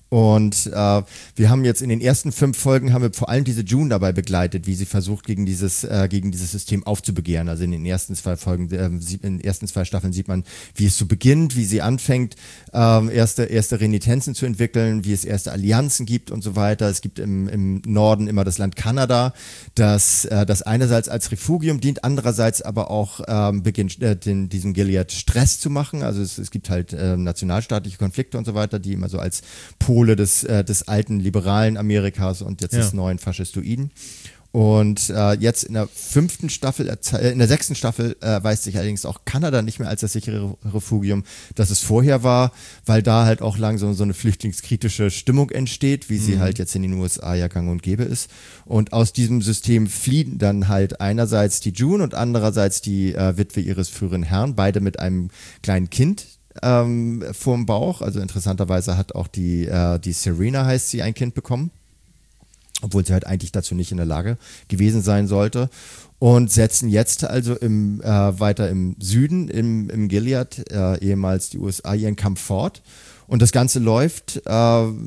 Und äh, wir haben jetzt in den ersten fünf Folgen haben wir vor allem diese June dabei begleitet, wie sie versucht, gegen dieses, äh, gegen dieses System aufzubegehren. Also in den ersten zwei Folgen, äh, in den ersten zwei Staffeln sieht man, wie es so beginnt, wie sie anfängt, äh, erste, erste Renitenzen zu entwickeln, wie es erste Allianzen gibt und so weiter. Es gibt im, im Norden immer das Land Kanada, das, äh, das einerseits als Refugium dient, andererseits aber auch ähm, beginnt, äh, den, diesen Gilead Stress zu machen. Also es, es gibt halt äh, nationalstaatliche Konflikte und so weiter, die immer so als Pole des, äh, des alten liberalen Amerikas und jetzt ja. des neuen Faschistoiden. Und äh, jetzt in der fünften Staffel, äh, in der sechsten Staffel äh, weist sich allerdings auch Kanada nicht mehr als das sichere Refugium, das es vorher war, weil da halt auch langsam so eine flüchtlingskritische Stimmung entsteht, wie sie mhm. halt jetzt in den U S A ja gang und gäbe ist. Und aus diesem System fliehen dann halt einerseits die June und andererseits die äh, Witwe ihres früheren Herrn, beide mit einem kleinen Kind ähm, vorm Bauch. Also interessanterweise hat auch die, äh, die Serena, heißt sie, ein Kind bekommen, obwohl sie halt eigentlich dazu nicht in der Lage gewesen sein sollte, und setzen jetzt also im, äh, weiter im Süden, im, im Gilead, äh, ehemals die U S A, ihren Kampf fort. Und das Ganze läuft, äh,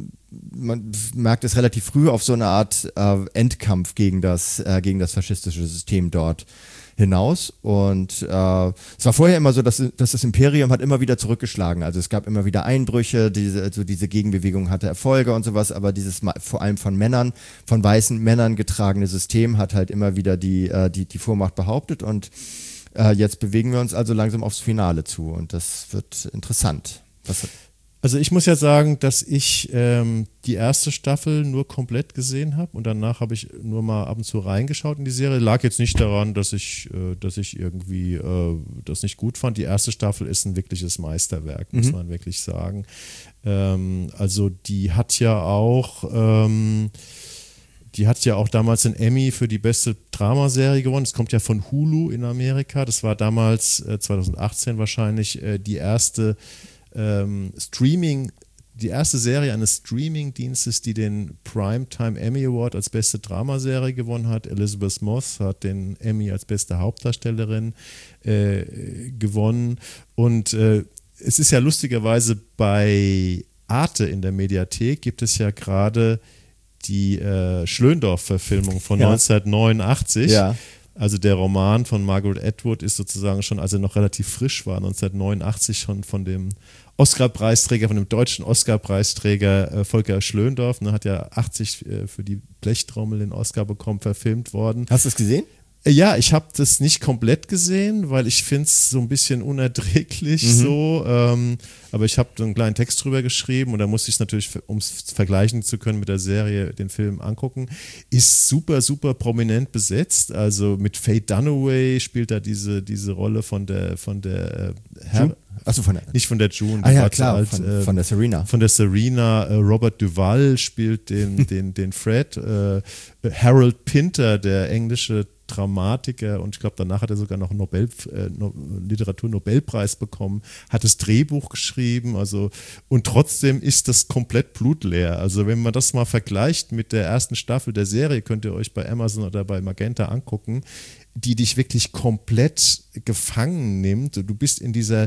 man merkt es relativ früh, auf so eine Art äh, Endkampf gegen das, äh, gegen das faschistische System dort hinaus. Und äh, es war vorher immer so, dass, dass das Imperium hat immer wieder zurückgeschlagen. Also es gab immer wieder Einbrüche, diese, also diese Gegenbewegung hatte Erfolge und sowas, aber dieses vor allem von Männern, von weißen Männern getragene System hat halt immer wieder die, äh, die, die Vormacht behauptet. Und äh, jetzt bewegen wir uns also langsam aufs Finale zu und das wird interessant. Was Also ich muss ja sagen, dass ich ähm, die erste Staffel nur komplett gesehen habe und danach habe ich nur mal ab und zu reingeschaut in die Serie. Lag jetzt nicht daran, dass ich, äh, dass ich irgendwie äh, das nicht gut fand. Die erste Staffel ist ein wirkliches Meisterwerk, muss mhm. man wirklich sagen. Ähm, also die hat ja auch ähm, Die hat ja auch damals einen Emmy für die beste Dramaserie gewonnen. Das kommt ja von Hulu in Amerika. Das war damals äh, zwanzig achtzehn wahrscheinlich äh, die erste Ähm, Streaming, die erste Serie eines Streaming-Dienstes, die den Primetime Emmy Award als beste Dramaserie gewonnen hat. Elizabeth Moss hat den Emmy als beste Hauptdarstellerin äh, gewonnen. Und äh, es ist ja lustigerweise bei Arte in der Mediathek gibt es ja gerade die äh, Schlöndorff-Verfilmung von ja. neunzehnhundertneunundachtzig. Ja. Also der Roman von Margaret Atwood ist sozusagen schon, als er noch relativ frisch war, neunzehnhundertneunundachtzig schon von dem Oscar-Preisträger, von dem deutschen Oscar-Preisträger äh, Volker Schlöndorff, ne, hat ja achtzig äh, für die Blechtrommel den Oscar bekommen, verfilmt worden. Hast du es gesehen? Ja, ich habe das nicht komplett gesehen, weil ich finde es so ein bisschen unerträglich mhm. so, ähm, aber ich habe so einen kleinen Text drüber geschrieben und da musste ich es natürlich, um es vergleichen zu können mit der Serie, den Film angucken. Ist super, super prominent besetzt, also mit Faye Dunaway spielt da diese, diese Rolle von der, von der äh, Her- Achso, von der nicht von der June, ah, ja, klar, alt, von, äh, von der Serena. Von der Serena, äh, Robert Duvall spielt den, den, den Fred, äh, Harold Pinter, der englische Dramatiker, und ich glaube, danach hat er sogar noch einen Nobel, äh, no, Literatur-Nobelpreis bekommen, hat das Drehbuch geschrieben, also, und trotzdem ist das komplett blutleer. Also wenn man das mal vergleicht mit der ersten Staffel der Serie, könnt ihr euch bei Amazon oder bei Magenta angucken, die dich wirklich komplett gefangen nimmt. Du bist in dieser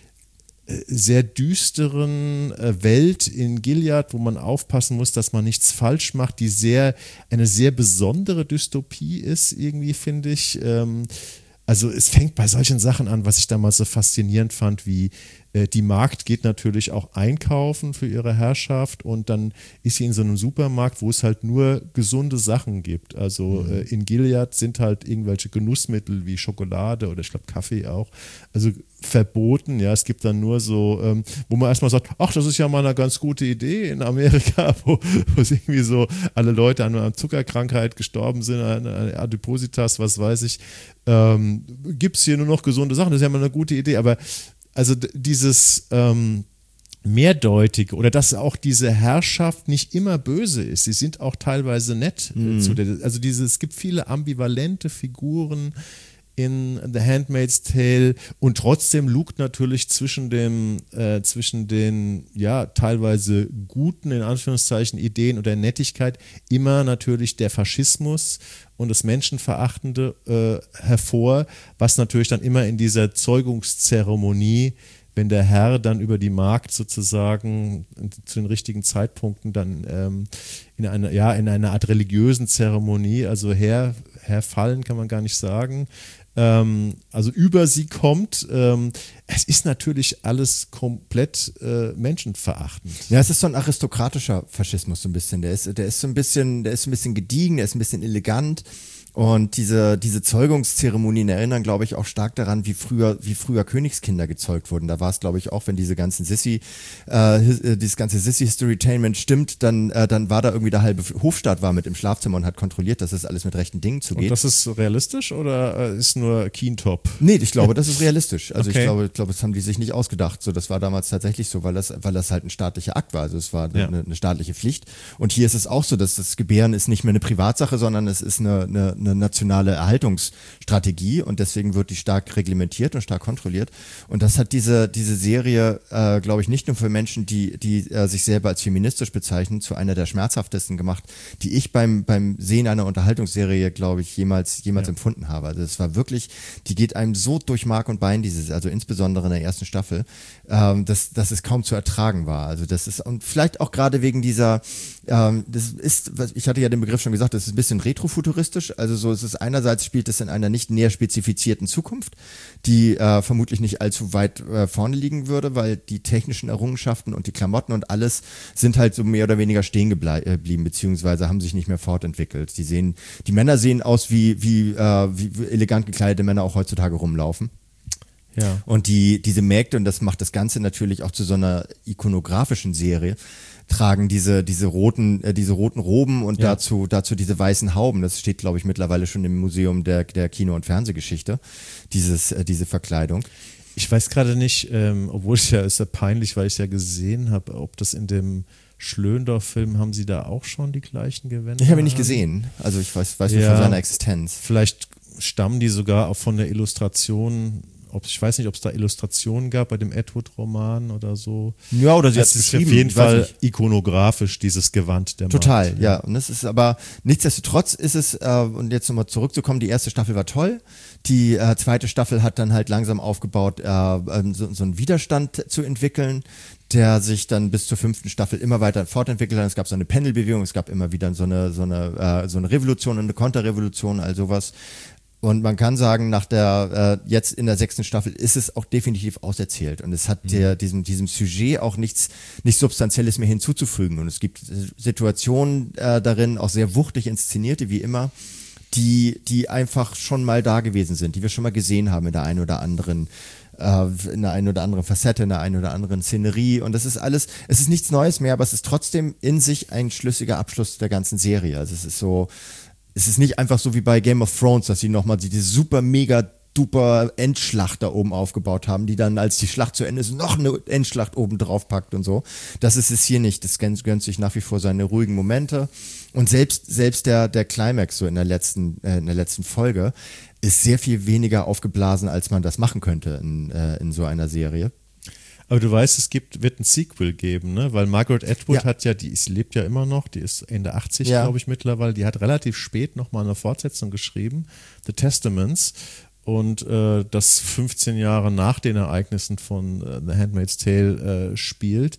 sehr düsteren Welt in Gilead, wo man aufpassen muss, dass man nichts falsch macht, die sehr, eine sehr besondere Dystopie ist, irgendwie, finde ich. Also es fängt bei solchen Sachen an, was ich damals so faszinierend fand, wie äh, die Magd geht natürlich auch einkaufen für ihre Herrschaft und dann ist sie in so einem Supermarkt, wo es halt nur gesunde Sachen gibt. Also mhm. äh, in Gilead sind halt irgendwelche Genussmittel wie Schokolade oder ich glaube Kaffee auch, also verboten. Ja, es gibt dann nur so, ähm, wo man erstmal sagt, ach, das ist ja mal eine ganz gute Idee in Amerika, wo, wo es irgendwie so alle Leute an einer Zuckerkrankheit gestorben sind, an Adipositas, was weiß ich. Ähm, gibt es hier nur noch gesunde Sachen, das ist ja mal eine gute Idee, aber also d- dieses ähm, Mehrdeutige oder dass auch diese Herrschaft nicht immer böse ist, sie sind auch teilweise nett. Mhm. Zu der, also diese, es gibt viele ambivalente Figuren in The Handmaid's Tale und trotzdem lugt natürlich zwischen dem, äh, zwischen den ja teilweise guten, in Anführungszeichen, Ideen und der Nettigkeit immer natürlich der Faschismus und das Menschenverachtende äh, hervor, was natürlich dann immer in dieser Zeugungszeremonie wenn der Herr dann über die Magd sozusagen zu den richtigen Zeitpunkten dann ähm, in einer, ja, in einer Art religiösen Zeremonie, also her, herfallen kann man gar nicht sagen, ähm, also über sie kommt. Ähm, es ist natürlich alles komplett äh, menschenverachtend. Ja, es ist so ein aristokratischer Faschismus so ein bisschen. Der ist, der ist so ein bisschen, der ist so ein bisschen gediegen, der ist ein bisschen elegant. Und diese, diese Zeugungszeremonien erinnern, glaube ich, auch stark daran, wie früher, wie früher Königskinder gezeugt wurden. Da war es, glaube ich, auch, wenn diese ganzen Sissi, äh, dieses ganze Sissi-Historytainment stimmt, dann, äh, dann war da irgendwie der halbe Hofstaat war mit im Schlafzimmer und hat kontrolliert, dass das alles mit rechten Dingen zugeht. Und das ist realistisch oder ist nur Keentop? Nee, ich glaube, das ist realistisch. Also okay. ich glaube, ich glaube, das haben die sich nicht ausgedacht. So, das war damals tatsächlich so, weil das, weil das halt ein staatlicher Akt war. Also es war ja. eine, eine staatliche Pflicht. Und hier ist es auch so, dass das Gebären ist nicht mehr eine Privatsache, sondern es ist eine, eine eine nationale Erhaltungsstrategie und deswegen wird die stark reglementiert und stark kontrolliert. Und das hat diese, diese Serie, äh, glaube ich, nicht nur für Menschen, die, die äh, sich selber als feministisch bezeichnen, zu einer der schmerzhaftesten gemacht, die ich beim, beim Sehen einer Unterhaltungsserie, glaube ich, jemals, jemals ja. empfunden habe. Also es war wirklich, die geht einem so durch Mark und Bein, dieses, also insbesondere in der ersten Staffel, ähm, dass, dass es kaum zu ertragen war. Also das ist, und vielleicht auch gerade wegen dieser, ähm, das ist, ich hatte ja den Begriff schon gesagt, das ist ein bisschen retrofuturistisch, also so, es ist einerseits spielt es in einer nicht näher spezifizierten Zukunft, die äh, vermutlich nicht allzu weit äh, vorne liegen würde, weil die technischen Errungenschaften und die Klamotten und alles sind halt so mehr oder weniger stehen geblieben, beziehungsweise haben sich nicht mehr fortentwickelt. Die sehen, die Männer sehen aus wie, wie, äh, wie elegant gekleidete Männer auch heutzutage rumlaufen. Ja. Und die, diese Mägde, und das macht das Ganze natürlich auch zu so einer ikonografischen Serie, tragen diese, diese roten, äh, diese roten Roben und ja. dazu, dazu diese weißen Hauben. Das steht, glaube ich, mittlerweile schon im Museum der, der Kino- und Fernsehgeschichte, dieses, äh, diese Verkleidung. Ich weiß gerade nicht, ähm, obwohl es ja, ist ja peinlich, weil ich es ja gesehen habe, ob das in dem Schlöndorff-Film, haben sie da auch schon die gleichen Gewänder? Ich habe ihn nicht gesehen. Also ich weiß, weiß ja, nur von seiner Existenz. Vielleicht stammen die sogar auch von der Illustration. Ob, ich weiß nicht, ob es da Illustrationen gab bei dem Edward-Roman oder so. Ja, oder sie hat es ist geschrieben. auf jeden Fall ikonografisch, dieses Gewand der Total, Magd. ja. Und es ist aber, nichtsdestotrotz ist es, äh, und jetzt nochmal zurückzukommen, die erste Staffel war toll. Die äh, zweite Staffel hat dann halt langsam aufgebaut, äh, so, so einen Widerstand zu entwickeln, der sich dann bis zur fünften Staffel immer weiter fortentwickelt hat. Es gab so eine Pendelbewegung, es gab immer wieder so eine, so eine, äh, so eine Revolution und eine Konterrevolution, all sowas. Und man kann sagen, nach der äh, jetzt in der sechsten Staffel ist es auch definitiv auserzählt und es hat mhm. der, diesem, diesem Sujet auch nichts, nichts Substanzielles mehr hinzuzufügen. Und es gibt Situationen äh, darin, auch sehr wuchtig inszenierte, wie immer, die, die einfach schon mal da gewesen sind, die wir schon mal gesehen haben in der einen oder anderen äh, in der einen oder anderen Facette, in der einen oder anderen Szenerie. Und das ist alles, es ist nichts Neues mehr, aber es ist trotzdem in sich ein schlüssiger Abschluss der ganzen Serie. Also es ist so, es ist nicht einfach so wie bei Game of Thrones, dass sie nochmal diese super mega duper Endschlacht da oben aufgebaut haben, die dann, als die Schlacht zu Ende ist, noch eine Endschlacht oben drauf packt und so. Das ist es hier nicht. Das gönnt sich nach wie vor seine ruhigen Momente. Und selbst, selbst der, der Climax so in der letzten, äh, in der letzten Folge ist sehr viel weniger aufgeblasen, als man das machen könnte in, äh, in so einer Serie. Aber du weißt, es gibt, wird ein Sequel geben, ne? Weil Margaret Atwood ja. hat ja, die ist, lebt ja immer noch, die ist Ende achtzig, ja. glaube ich, mittlerweile. Die hat relativ spät nochmal eine Fortsetzung geschrieben, The Testaments. Und äh, das fünfzehn Jahre nach den Ereignissen von äh, The Handmaid's Tale äh, spielt.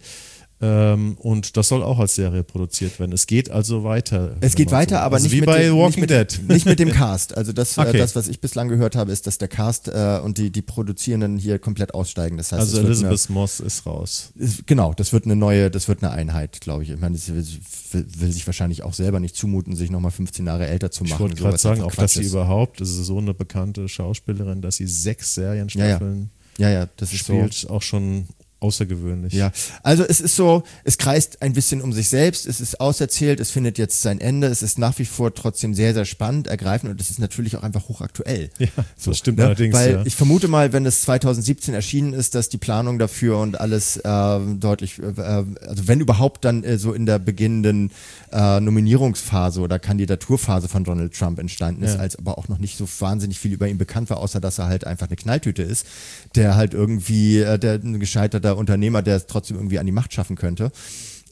Ähm, und das soll auch als Serie produziert werden. Es geht also weiter. Es geht weiter, so. aber also nicht, wie mit bei dem, Walking nicht, Dead. Mit, nicht mit dem Cast. Also das, okay. äh, das, was ich bislang gehört habe, ist, dass der Cast äh, und die, die Produzierenden hier komplett aussteigen. Das heißt, also es Elizabeth eine, Moss ist raus. Ist, genau, das wird eine neue, das wird eine Einheit, glaube ich. Ich meine, das will, will sich wahrscheinlich auch selber nicht zumuten, sich nochmal fünfzehn Jahre älter zu machen. Ich wollte gerade sagen, auch dass sie ist. überhaupt, das ist so eine bekannte Schauspielerin, dass sie sechs Serienstaffeln ja, ja. Ja, ja, das spielt, ist so. auch schon außergewöhnlich. Ja, also es ist so, es kreist ein bisschen um sich selbst, es ist auserzählt, es findet jetzt sein Ende, es ist nach wie vor trotzdem sehr, sehr spannend, ergreifend und es ist natürlich auch einfach hochaktuell. Ja, so, das stimmt ne? allerdings. Weil ja. ich vermute mal, wenn es zwanzig siebzehn erschienen ist, dass die Planung dafür und alles äh, deutlich, äh, also wenn überhaupt dann äh, so in der beginnenden äh, Nominierungsphase oder Kandidaturphase von Donald Trump entstanden ist, ja. als aber auch noch nicht so wahnsinnig viel über ihn bekannt war, außer dass er halt einfach eine Knalltüte ist, der halt irgendwie, äh, der ein gescheiterter Unternehmer, der es trotzdem irgendwie an die Macht schaffen könnte.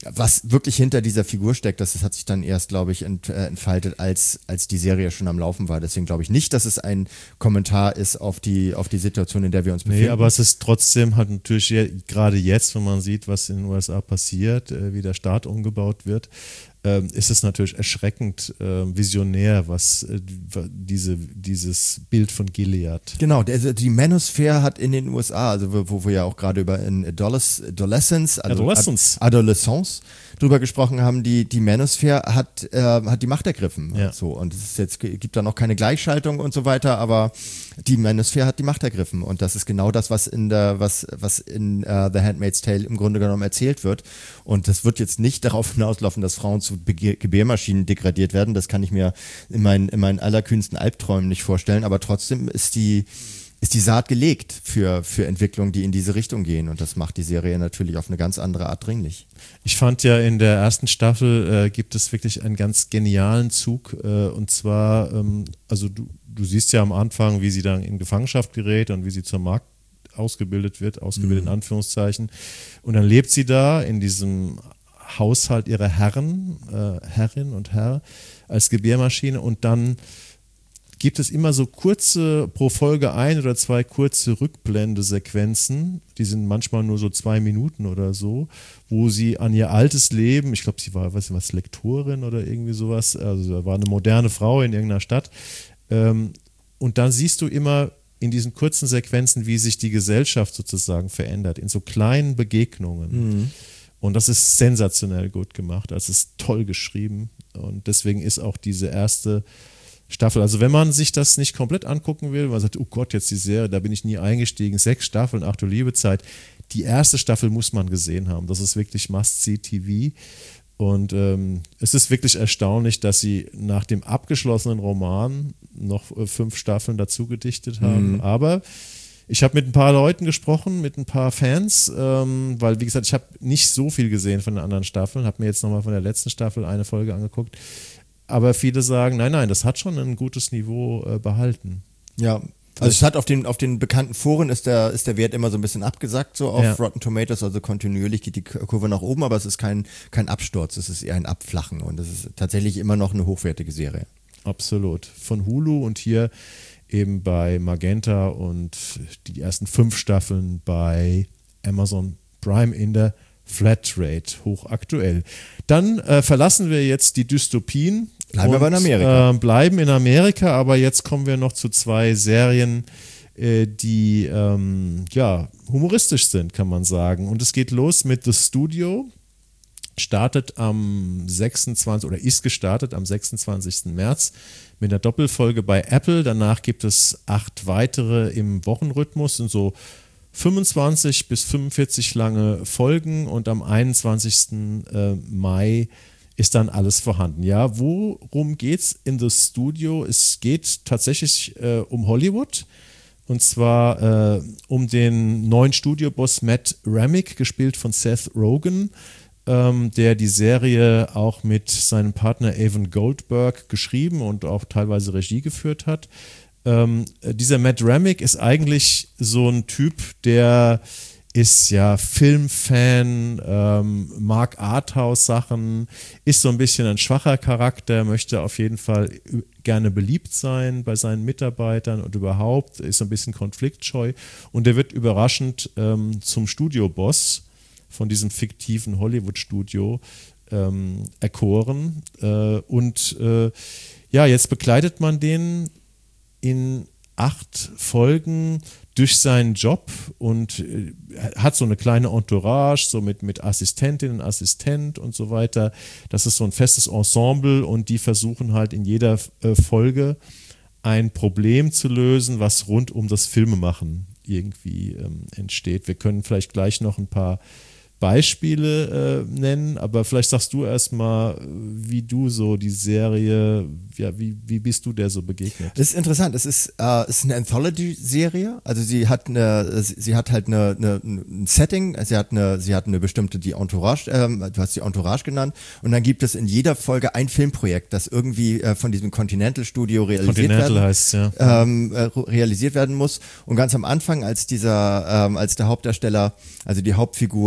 was wirklich hinter dieser Figur steckt, das, das hat sich dann erst, glaube ich, ent, äh, entfaltet, als, als die Serie schon am Laufen war. Deswegen glaube ich nicht, dass es ein Kommentar ist auf die, auf die Situation, in der wir uns befinden. Nee, aber es ist trotzdem halt natürlich je, gerade jetzt, wenn man sieht, was in den U S A passiert, äh, wie der Staat umgebaut wird, ähm, ist es natürlich erschreckend äh, visionär, was äh, diese, dieses Bild von Gilead. Genau, der, also die Manosphere hat in den U S A, also wo, wo wir ja auch gerade über in Adolescence, also Adolescence. Ad, Adolescence drüber gesprochen haben, die, die Manosphere hat, äh, hat die Macht ergriffen. Ja. So, und es ist jetzt, gibt da noch keine Gleichschaltung und so weiter, aber die Manosphere hat die Macht ergriffen. Und das ist genau das, was in der, was, was in uh, The Handmaid's Tale im Grunde genommen erzählt wird. Und das wird jetzt nicht darauf hinauslaufen, dass Frauen zu Bege- Gebärmaschinen degradiert werden. Das kann ich mir in meinen, in meinen allerkühnsten Albträumen nicht vorstellen. Aber trotzdem ist die, ist die Saat gelegt für, für Entwicklungen, die in diese Richtung gehen. Und das macht die Serie natürlich auf eine ganz andere Art dringlich. Ich fand ja in der ersten Staffel äh, gibt es wirklich einen ganz genialen Zug. Äh, und zwar, ähm, also du, du siehst ja am Anfang, wie sie dann in Gefangenschaft gerät und wie sie zur Magd ausgebildet wird, ausgebildet mhm. in Anführungszeichen. Und dann lebt sie da in diesem Haushalt ihrer Herren, äh, Herrin und Herr, als Gebärmaschine, und dann gibt es immer so kurze, pro Folge ein oder zwei kurze Rückblendesequenzen, die sind manchmal nur so zwei Minuten oder so, wo sie an ihr altes Leben, ich glaube, sie war, weiß ich was, Lektorin oder irgendwie sowas, also war eine moderne Frau in irgendeiner Stadt, ähm, und dann siehst du immer in diesen kurzen Sequenzen, wie sich die Gesellschaft sozusagen verändert, in so kleinen Begegnungen. Mhm. Und das ist sensationell gut gemacht, das ist toll geschrieben, und deswegen ist auch diese erste Staffel, also wenn man sich das nicht komplett angucken will, man sagt, oh Gott, jetzt die Serie, da bin ich nie eingestiegen, sechs Staffeln, ach du liebe Zeit, die erste Staffel muss man gesehen haben, das ist wirklich Must-See-T V, und ähm, es ist wirklich erstaunlich, dass sie nach dem abgeschlossenen Roman noch äh, fünf Staffeln dazu gedichtet haben, mhm. aber ich habe mit ein paar Leuten gesprochen, mit ein paar Fans, ähm, weil, wie gesagt, ich habe nicht so viel gesehen von den anderen Staffeln, habe mir jetzt nochmal von der letzten Staffel eine Folge angeguckt. Aber viele sagen, nein, nein, das hat schon ein gutes Niveau äh, behalten. Ja, also es hat auf den, auf den bekannten Foren ist der, ist der Wert immer so ein bisschen abgesackt, so auf ja. Rotten Tomatoes, also kontinuierlich geht die Kurve nach oben, aber es ist kein, kein Absturz, es ist eher ein Abflachen, und es ist tatsächlich immer noch eine hochwertige Serie. Absolut. Von Hulu und hier eben bei Magenta und die ersten fünf Staffeln bei Amazon Prime in der Flatrate, hochaktuell. Dann äh, verlassen wir jetzt die Dystopien. Bleiben wir und, aber in Amerika. Äh, bleiben in Amerika, aber jetzt kommen wir noch zu zwei Serien, äh, die ähm, ja, humoristisch sind, kann man sagen. Und es geht los mit The Studio. Startet am sechsundzwanzigsten oder ist gestartet am sechsundzwanzigsten März mit einer Doppelfolge bei Apple. Danach gibt es acht weitere im Wochenrhythmus, sind so fünfundzwanzig bis fünfundvierzig lange Folgen, und am einundzwanzigsten Mai ist dann alles vorhanden. Ja, worum geht's in The Studio? Es geht tatsächlich äh, um Hollywood, und zwar äh, um den neuen Studioboss Matt Ramick, gespielt von Seth Rogen, ähm, der die Serie auch mit seinem Partner Evan Goldberg geschrieben und auch teilweise Regie geführt hat. Ähm, dieser Matt Ramick ist eigentlich so ein Typ, der ist ja Filmfan, ähm, mag Arthouse-Sachen, ist so ein bisschen ein schwacher Charakter, möchte auf jeden Fall gerne beliebt sein bei seinen Mitarbeitern und überhaupt, ist so ein bisschen konfliktscheu, und der wird überraschend ähm, zum Studioboss von diesem fiktiven Hollywood-Studio ähm, erkoren, äh, und äh, ja, jetzt begleitet man den in acht Folgen durch seinen Job und äh, hat so eine kleine Entourage, so mit, mit Assistentinnen, Assistent und so weiter. Das ist so ein festes Ensemble, und die versuchen halt in jeder äh, Folge ein Problem zu lösen, was rund um das Filmemachen irgendwie ähm, entsteht. Wir können vielleicht gleich noch ein paar Beispiele äh, nennen, aber vielleicht sagst du erstmal, wie du so die Serie, ja, wie, wie bist du der so begegnet? Das ist interessant, es ist, äh, es ist eine Anthology-Serie, also sie hat eine, sie hat halt eine, eine, ein Setting, sie hat eine, sie hat eine bestimmte, die Entourage, ähm, du hast die Entourage genannt, und dann gibt es in jeder Folge ein Filmprojekt, das irgendwie äh, von diesem Continental Studio realisiert Continental werden, heißt, ja. ähm, äh, realisiert werden muss, und ganz am Anfang, als dieser, ähm, als der Hauptdarsteller, also die Hauptfigur,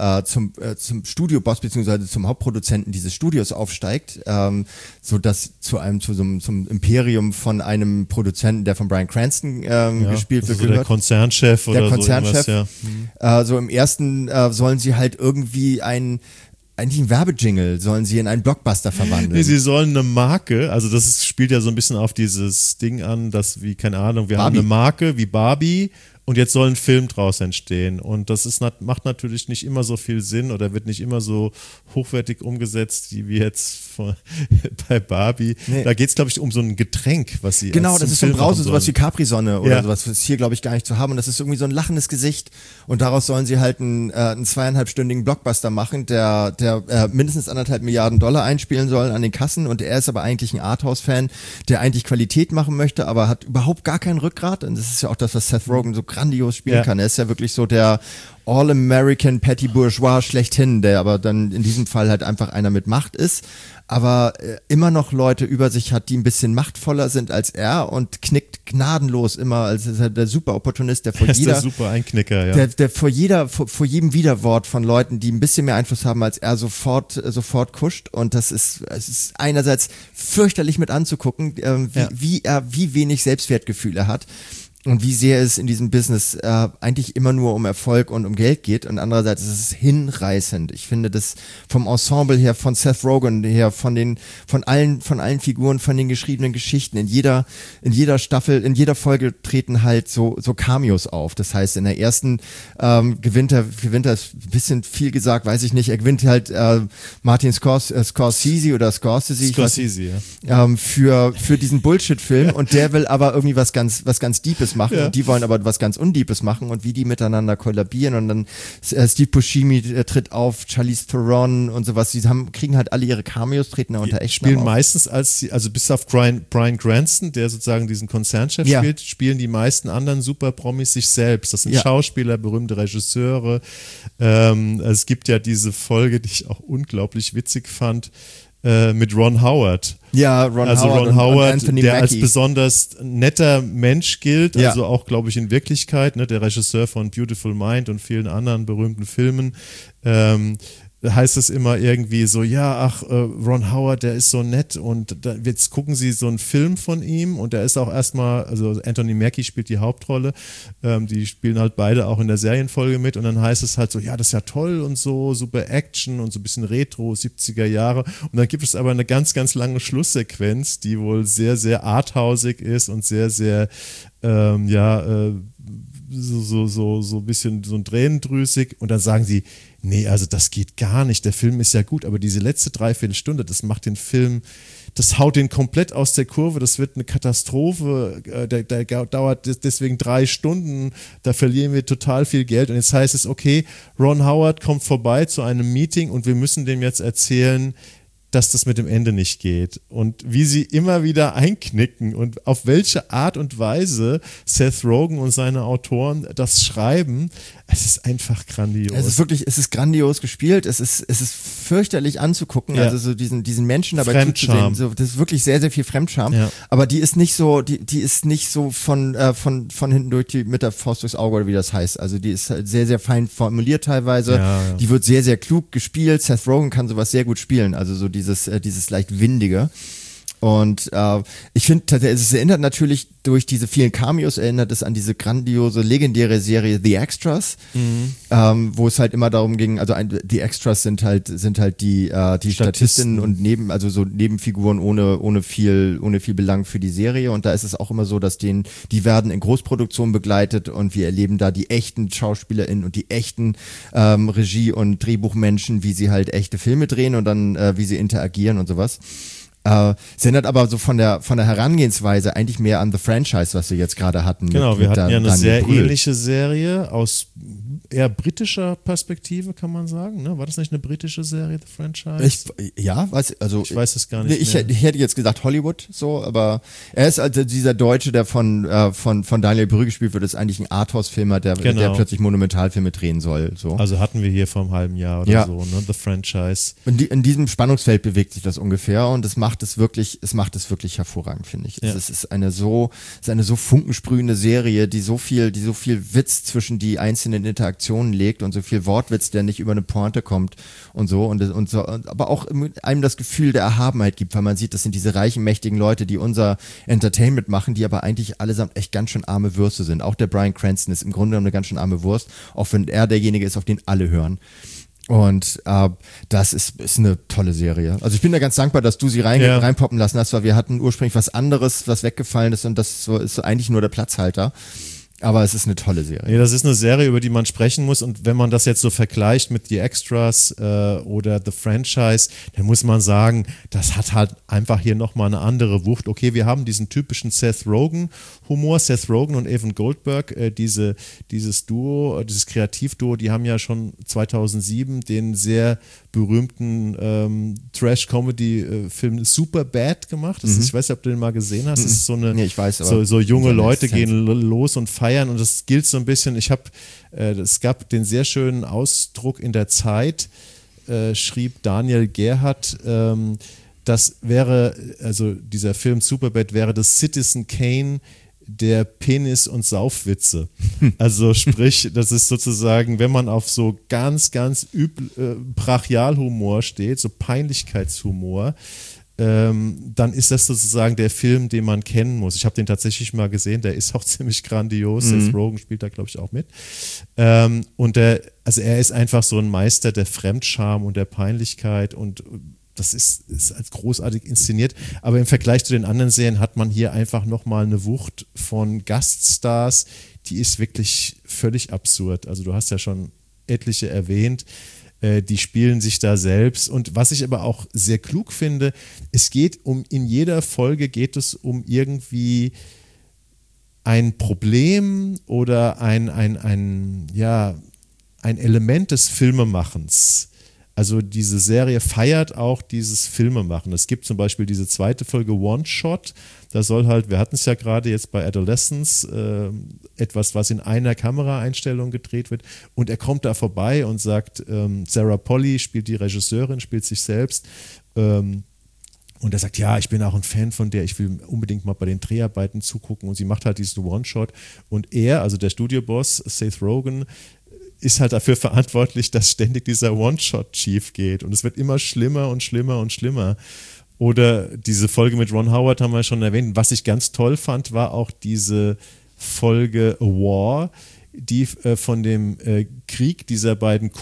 äh, zum, äh, zum Studioboss beziehungsweise zum Hauptproduzenten dieses Studios aufsteigt, ähm, so dass zu einem zu so einem zum Imperium von einem Produzenten, der von Bryan Cranston ähm, ja, gespielt wird, also der Konzernchef der oder Konzernchef. so. Ja. Äh, so im ersten äh, sollen sie halt irgendwie ein eigentlich ein Werbejingle sollen sie in einen Blockbuster verwandeln. Nee, sie sollen eine Marke, also das ist, spielt ja so ein bisschen auf dieses Ding an, dass wie, keine Ahnung, wir Barbie. haben eine Marke wie Barbie und jetzt soll ein Film draus entstehen. Und das ist, macht natürlich nicht immer so viel Sinn oder wird nicht immer so hochwertig umgesetzt, wie jetzt von, bei Barbie. Nee. Da geht es, glaube ich, um so ein Getränk, was sie Genau, das ist so ein Brause, sowas wie Capri-Sonne oder ja. sowas, was hier, glaube ich, gar nicht zu haben. Und das ist irgendwie so ein lachendes Gesicht. Und daraus sollen sie halt einen, äh, einen zweieinhalbstündigen Blockbuster machen, der, der äh, mindestens anderthalb Milliarden Dollar einspielen soll an den Kassen. Und er ist aber eigentlich ein Arthouse-Fan, der eigentlich Qualität machen möchte, aber hat überhaupt gar kein Rückgrat. Und das ist ja auch das, was Seth Rogen so grandios spielen ja. kann. Er ist ja wirklich so der All-American Petty Bourgeois schlechthin, der aber dann in diesem Fall halt einfach einer mit Macht ist, aber äh, immer noch Leute über sich hat, die ein bisschen machtvoller sind als er und knickt gnadenlos immer, als ist halt der super Opportunist, der vor der ist jeder der super Einknicker, ja. Der, der vor jeder, vor, vor jedem Widerwort von Leuten, die ein bisschen mehr Einfluss haben als er, sofort, äh, sofort kuscht. Und das ist, es ist einerseits fürchterlich mit anzugucken, äh, wie, ja. wie er, wie wenig Selbstwertgefühl er hat. Und wie sehr es in diesem Business äh, eigentlich immer nur um Erfolg und um Geld geht. Und andererseits ist es hinreißend. Ich finde das vom Ensemble her, von Seth Rogen her, von den, von allen, von allen Figuren, von den geschriebenen Geschichten. In jeder, in jeder Staffel, in jeder Folge treten halt so, so Cameos auf. Das heißt, in der ersten ähm, gewinnt er, gewinnt er, ist ein bisschen viel gesagt, weiß ich nicht. Er gewinnt halt äh, Martin Scors, äh, Scorsese oder Scorsese, Scorsese, ja. ähm, für für diesen Bullshit-Film. Ja. Und der will aber irgendwie was ganz, was ganz Deepes machen ja. und die wollen aber was ganz Undeepes machen und wie die miteinander kollabieren und dann äh, Steve Buscemi äh, tritt auf, Charlize Theron und sowas, die haben, kriegen halt alle ihre Cameos, treten da unter echt spielen meistens als, also bis auf Bryan, Bryan Cranston, der sozusagen diesen Konzernchef ja. spielt, spielen die meisten anderen Super-Promis sich selbst. Das sind ja. Schauspieler, berühmte Regisseure. Ähm, es gibt ja diese Folge, die ich auch unglaublich witzig fand, mit Ron Howard. Ja, Ron also Howard. Ron Howard, und, und der Mackie. als besonders netter Mensch gilt, ja. also auch, glaube ich, in Wirklichkeit, ne, der Regisseur von Beautiful Mind und vielen anderen berühmten Filmen. Ähm, heißt es immer irgendwie so, ja, ach, äh, Ron Howard, der ist so nett und da, jetzt gucken sie so einen Film von ihm und der ist auch erstmal, also Anthony Mackie spielt die Hauptrolle, ähm, die spielen halt beide auch in der Serienfolge mit und dann heißt es halt so, ja, das ist ja toll und so, super Action und so ein bisschen Retro, siebziger Jahre und dann gibt es aber eine ganz, ganz lange Schlusssequenz, die wohl sehr, sehr arthausig ist und sehr, sehr, ähm, ja, äh, so, so, so, so ein bisschen so ein tränendrüsig und dann sagen sie, nee, also das geht gar nicht, der Film ist ja gut, aber diese letzte Dreiviertelstunde, das macht den Film, das haut den komplett aus der Kurve, das wird eine Katastrophe, der, der dauert deswegen drei Stunden, da verlieren wir total viel Geld und jetzt heißt es, okay, Ron Howard kommt vorbei zu einem Meeting und wir müssen dem jetzt erzählen, dass das mit dem Ende nicht geht und wie sie immer wieder einknicken und auf welche Art und Weise Seth Rogen und seine Autoren das schreiben, es ist einfach grandios. Es ist wirklich, es ist grandios gespielt, es ist, es ist fürchterlich anzugucken, ja. also so diesen, diesen Menschen dabei zuzusehen, so, das ist wirklich sehr, sehr viel Fremdscham, ja. aber die ist nicht so, die, die ist nicht so von, äh, von, von hinten durch die, mit der Faust durchs Auge oder wie das heißt, also die ist halt sehr, sehr fein formuliert teilweise, ja, ja. die wird sehr, sehr klug gespielt, Seth Rogen kann sowas sehr gut spielen, also so dieses, äh, dieses leicht windige. Und äh, ich finde, es erinnert natürlich durch diese vielen Cameos, erinnert es an diese grandiose, legendäre Serie The Extras, mhm. ähm, wo es halt immer darum ging, also ein, die Extras sind halt sind halt die äh, die Statisten. Statistinnen und neben also so Nebenfiguren ohne ohne viel ohne viel Belang für die Serie und da ist es auch immer so, dass denen die werden in Großproduktion begleitet und wir erleben da die echten SchauspielerInnen und die echten ähm, Regie- und Drehbuchmenschen, wie sie halt echte Filme drehen und dann äh, wie sie interagieren und sowas. Äh, es erinnert aber so von der von der Herangehensweise eigentlich mehr an The Franchise, was wir jetzt gerade hatten. Genau, mit, wir mit hatten da, ja eine Daniel sehr Brühl. ähnliche Serie aus eher britischer Perspektive, kann man sagen. Ne? War das nicht eine britische Serie, The Franchise? Ich, ja, weiß, also ich weiß es gar nicht ich, mehr. Ich hätte jetzt gesagt Hollywood, so, aber er ist also dieser Deutsche, der von äh, von von Daniel Brühl gespielt wird, ist eigentlich ein Arthouse-Filmer, der, genau. der plötzlich Monumentalfilme drehen soll. So. Also hatten wir hier vor einem halben Jahr oder ja. so, ne? The Franchise. In, die, in diesem Spannungsfeld bewegt sich das ungefähr und es macht es wirklich, es macht es wirklich hervorragend, finde ich. Ja. Es ist eine so, es ist eine so funkensprühende Serie, die so viel, die so viel Witz zwischen die einzelnen Interaktionen Aktionen legt und so viel Wortwitz, der nicht über eine Pointe kommt und so und, und so, aber auch einem das Gefühl der Erhabenheit gibt, weil man sieht, das sind diese reichen, mächtigen Leute, die unser Entertainment machen, die aber eigentlich allesamt echt ganz schön arme Würste sind. Auch der Bryan Cranston ist im Grunde genommen eine ganz schön arme Wurst, auch wenn er derjenige ist, auf den alle hören. Und äh, das ist, ist eine tolle Serie. Also ich bin da ganz dankbar, dass du sie rein, ja. reinpoppen lassen hast, weil wir hatten ursprünglich was anderes, was weggefallen ist und das so, ist so eigentlich nur der Platzhalter. Aber es ist eine tolle Serie. Ja, das ist eine Serie, über die man sprechen muss. Und wenn man das jetzt so vergleicht mit The Extras äh, oder The Franchise, dann muss man sagen, das hat halt einfach hier nochmal eine andere Wucht. Okay, wir haben diesen typischen Seth Rogen-Humor. Seth Rogen und Evan Goldberg, äh, diese, dieses Duo, dieses Kreativduo, die haben ja schon zweitausendsieben den sehr berühmten ähm, Trash-Comedy-Film Superbad gemacht. Das ist, Mhm. ich weiß nicht, ob du den mal gesehen hast. Das ist so eine, Nee, ich weiß, aber so, so junge so eine Leute Essenz. gehen los und feiern und das gilt so ein bisschen, ich habe, äh, es gab den sehr schönen Ausdruck in der Zeit, äh, schrieb Daniel Gerhardt, ähm, das wäre, also dieser Film Superbad wäre das Citizen Kane der Penis- und Saufwitze. Also sprich, das ist sozusagen, wenn man auf so ganz, ganz üb- äh, Brachialhumor steht, so Peinlichkeitshumor, ähm, dann ist das sozusagen der Film, den man kennen muss. Ich habe den tatsächlich mal gesehen, der ist auch ziemlich grandios. Mhm. Seth Rogen spielt da, glaube ich, auch mit. Ähm, und der, also er ist einfach so ein Meister der Fremdscham und der Peinlichkeit und das ist, ist als großartig inszeniert, aber im Vergleich zu den anderen Serien hat man hier einfach nochmal eine Wucht von Gaststars, die ist wirklich völlig absurd. Also du hast ja schon etliche erwähnt, äh, die spielen sich da selbst und was ich aber auch sehr klug finde, es geht um, in jeder Folge geht es um irgendwie ein Problem oder ein, ein, ein, ja, ein Element des Filmemachens. Also diese Serie feiert auch dieses Filmemachen. Es gibt zum Beispiel diese zweite Folge One Shot. Da soll halt, wir hatten es ja gerade jetzt bei Adolescence, äh, etwas, was in einer Kameraeinstellung gedreht wird. Und er kommt da vorbei und sagt, ähm, Sarah Polley spielt die Regisseurin, spielt sich selbst. Ähm, und er sagt, ja, ich bin auch ein Fan von der, ich will unbedingt mal bei den Dreharbeiten zugucken. Und sie macht halt diesen One Shot. Und er, also der Studioboss, Seth Rogen, ist halt dafür verantwortlich, dass ständig dieser One-Shot schief geht und es wird immer schlimmer und schlimmer und schlimmer. Oder diese Folge mit Ron Howard haben wir schon erwähnt. Was ich ganz toll fand, war auch diese Folge A War, die äh, von dem äh, Krieg dieser beiden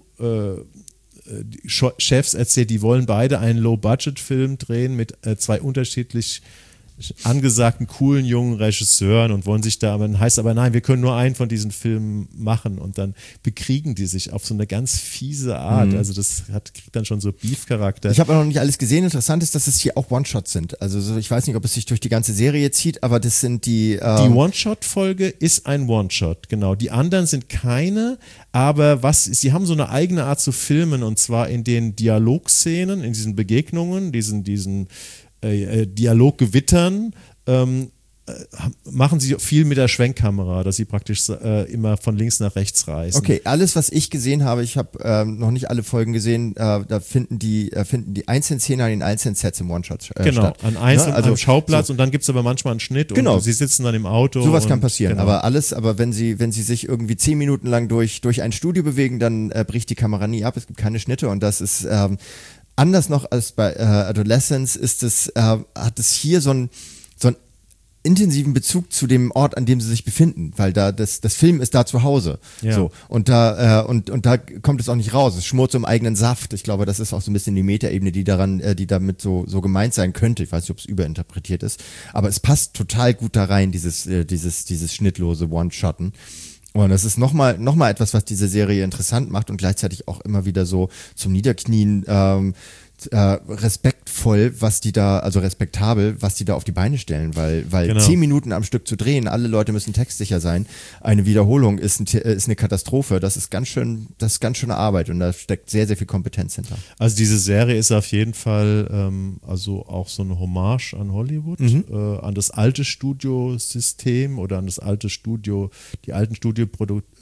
Co-Chefs äh, erzählt, die wollen beide einen Low-Budget-Film drehen mit äh, zwei unterschiedlich angesagten, coolen, jungen Regisseuren und wollen sich da, aber dann heißt aber, nein, wir können nur einen von diesen Filmen machen und dann bekriegen die sich auf so eine ganz fiese Art. Mhm. Also das hat, kriegt dann schon so Beef-Charakter. Ich habe noch nicht alles gesehen. Interessant ist, dass es hier auch One-Shots sind. Also so, ich weiß nicht, ob es sich durch die ganze Serie zieht, aber das sind die... Ähm die One-Shot-Folge ist ein One-Shot, genau. Die anderen sind keine, aber was, sie haben so eine eigene Art zu filmen und zwar in den Dialogszenen, in diesen Begegnungen, diesen, diesen Äh, Dialoggewittern ähm, äh, machen sie viel mit der Schwenkkamera, dass sie praktisch äh, immer von links nach rechts reisen. Okay, alles, was ich gesehen habe, ich habe ähm, noch nicht alle Folgen gesehen, äh, da finden die, äh, finden die einzelnen Szenen an den einzelnen Sets im One-Shot äh, genau, statt. Genau, an einzelnen ja, also, am Schauplatz so. Und dann gibt es aber manchmal einen Schnitt genau. Und sie sitzen dann im Auto. Sowas und, kann passieren, genau. aber alles, aber wenn sie, wenn sie sich irgendwie zehn Minuten lang durch, durch ein Studio bewegen, dann äh, bricht die Kamera nie ab, es gibt keine Schnitte und das ist ähm, anders noch als bei äh, Adolescence ist es, äh, hat es hier so einen so einen intensiven Bezug zu dem Ort, an dem sie sich befinden, weil da das, das Film ist da zu Hause. Ja. So. Und da, äh, und, und da kommt es auch nicht raus. Es schmort so im eigenen Saft. Ich glaube, das ist auch so ein bisschen die Metaebene, die daran, äh, die damit so, so gemeint sein könnte. Ich weiß nicht, ob es überinterpretiert ist. Aber es passt total gut da rein, dieses, äh, dieses, dieses schnittlose One-Shotten. Und das ist nochmal noch mal etwas, was diese Serie interessant macht und gleichzeitig auch immer wieder so zum Niederknien ähm, äh, respektvoll, was die da, also respektabel, was die da auf die Beine stellen, weil, weil Genau. zehn Minuten am Stück zu drehen, alle Leute müssen textsicher sein. Eine Wiederholung ist, ein, ist eine Katastrophe. Das ist ganz schön, das ist ganz schöne Arbeit und da steckt sehr, sehr viel Kompetenz hinter. Also diese Serie ist auf jeden Fall ähm, also auch so eine Hommage an Hollywood, Mhm. äh, an das alte Studiosystem oder an das alte Studio, die alten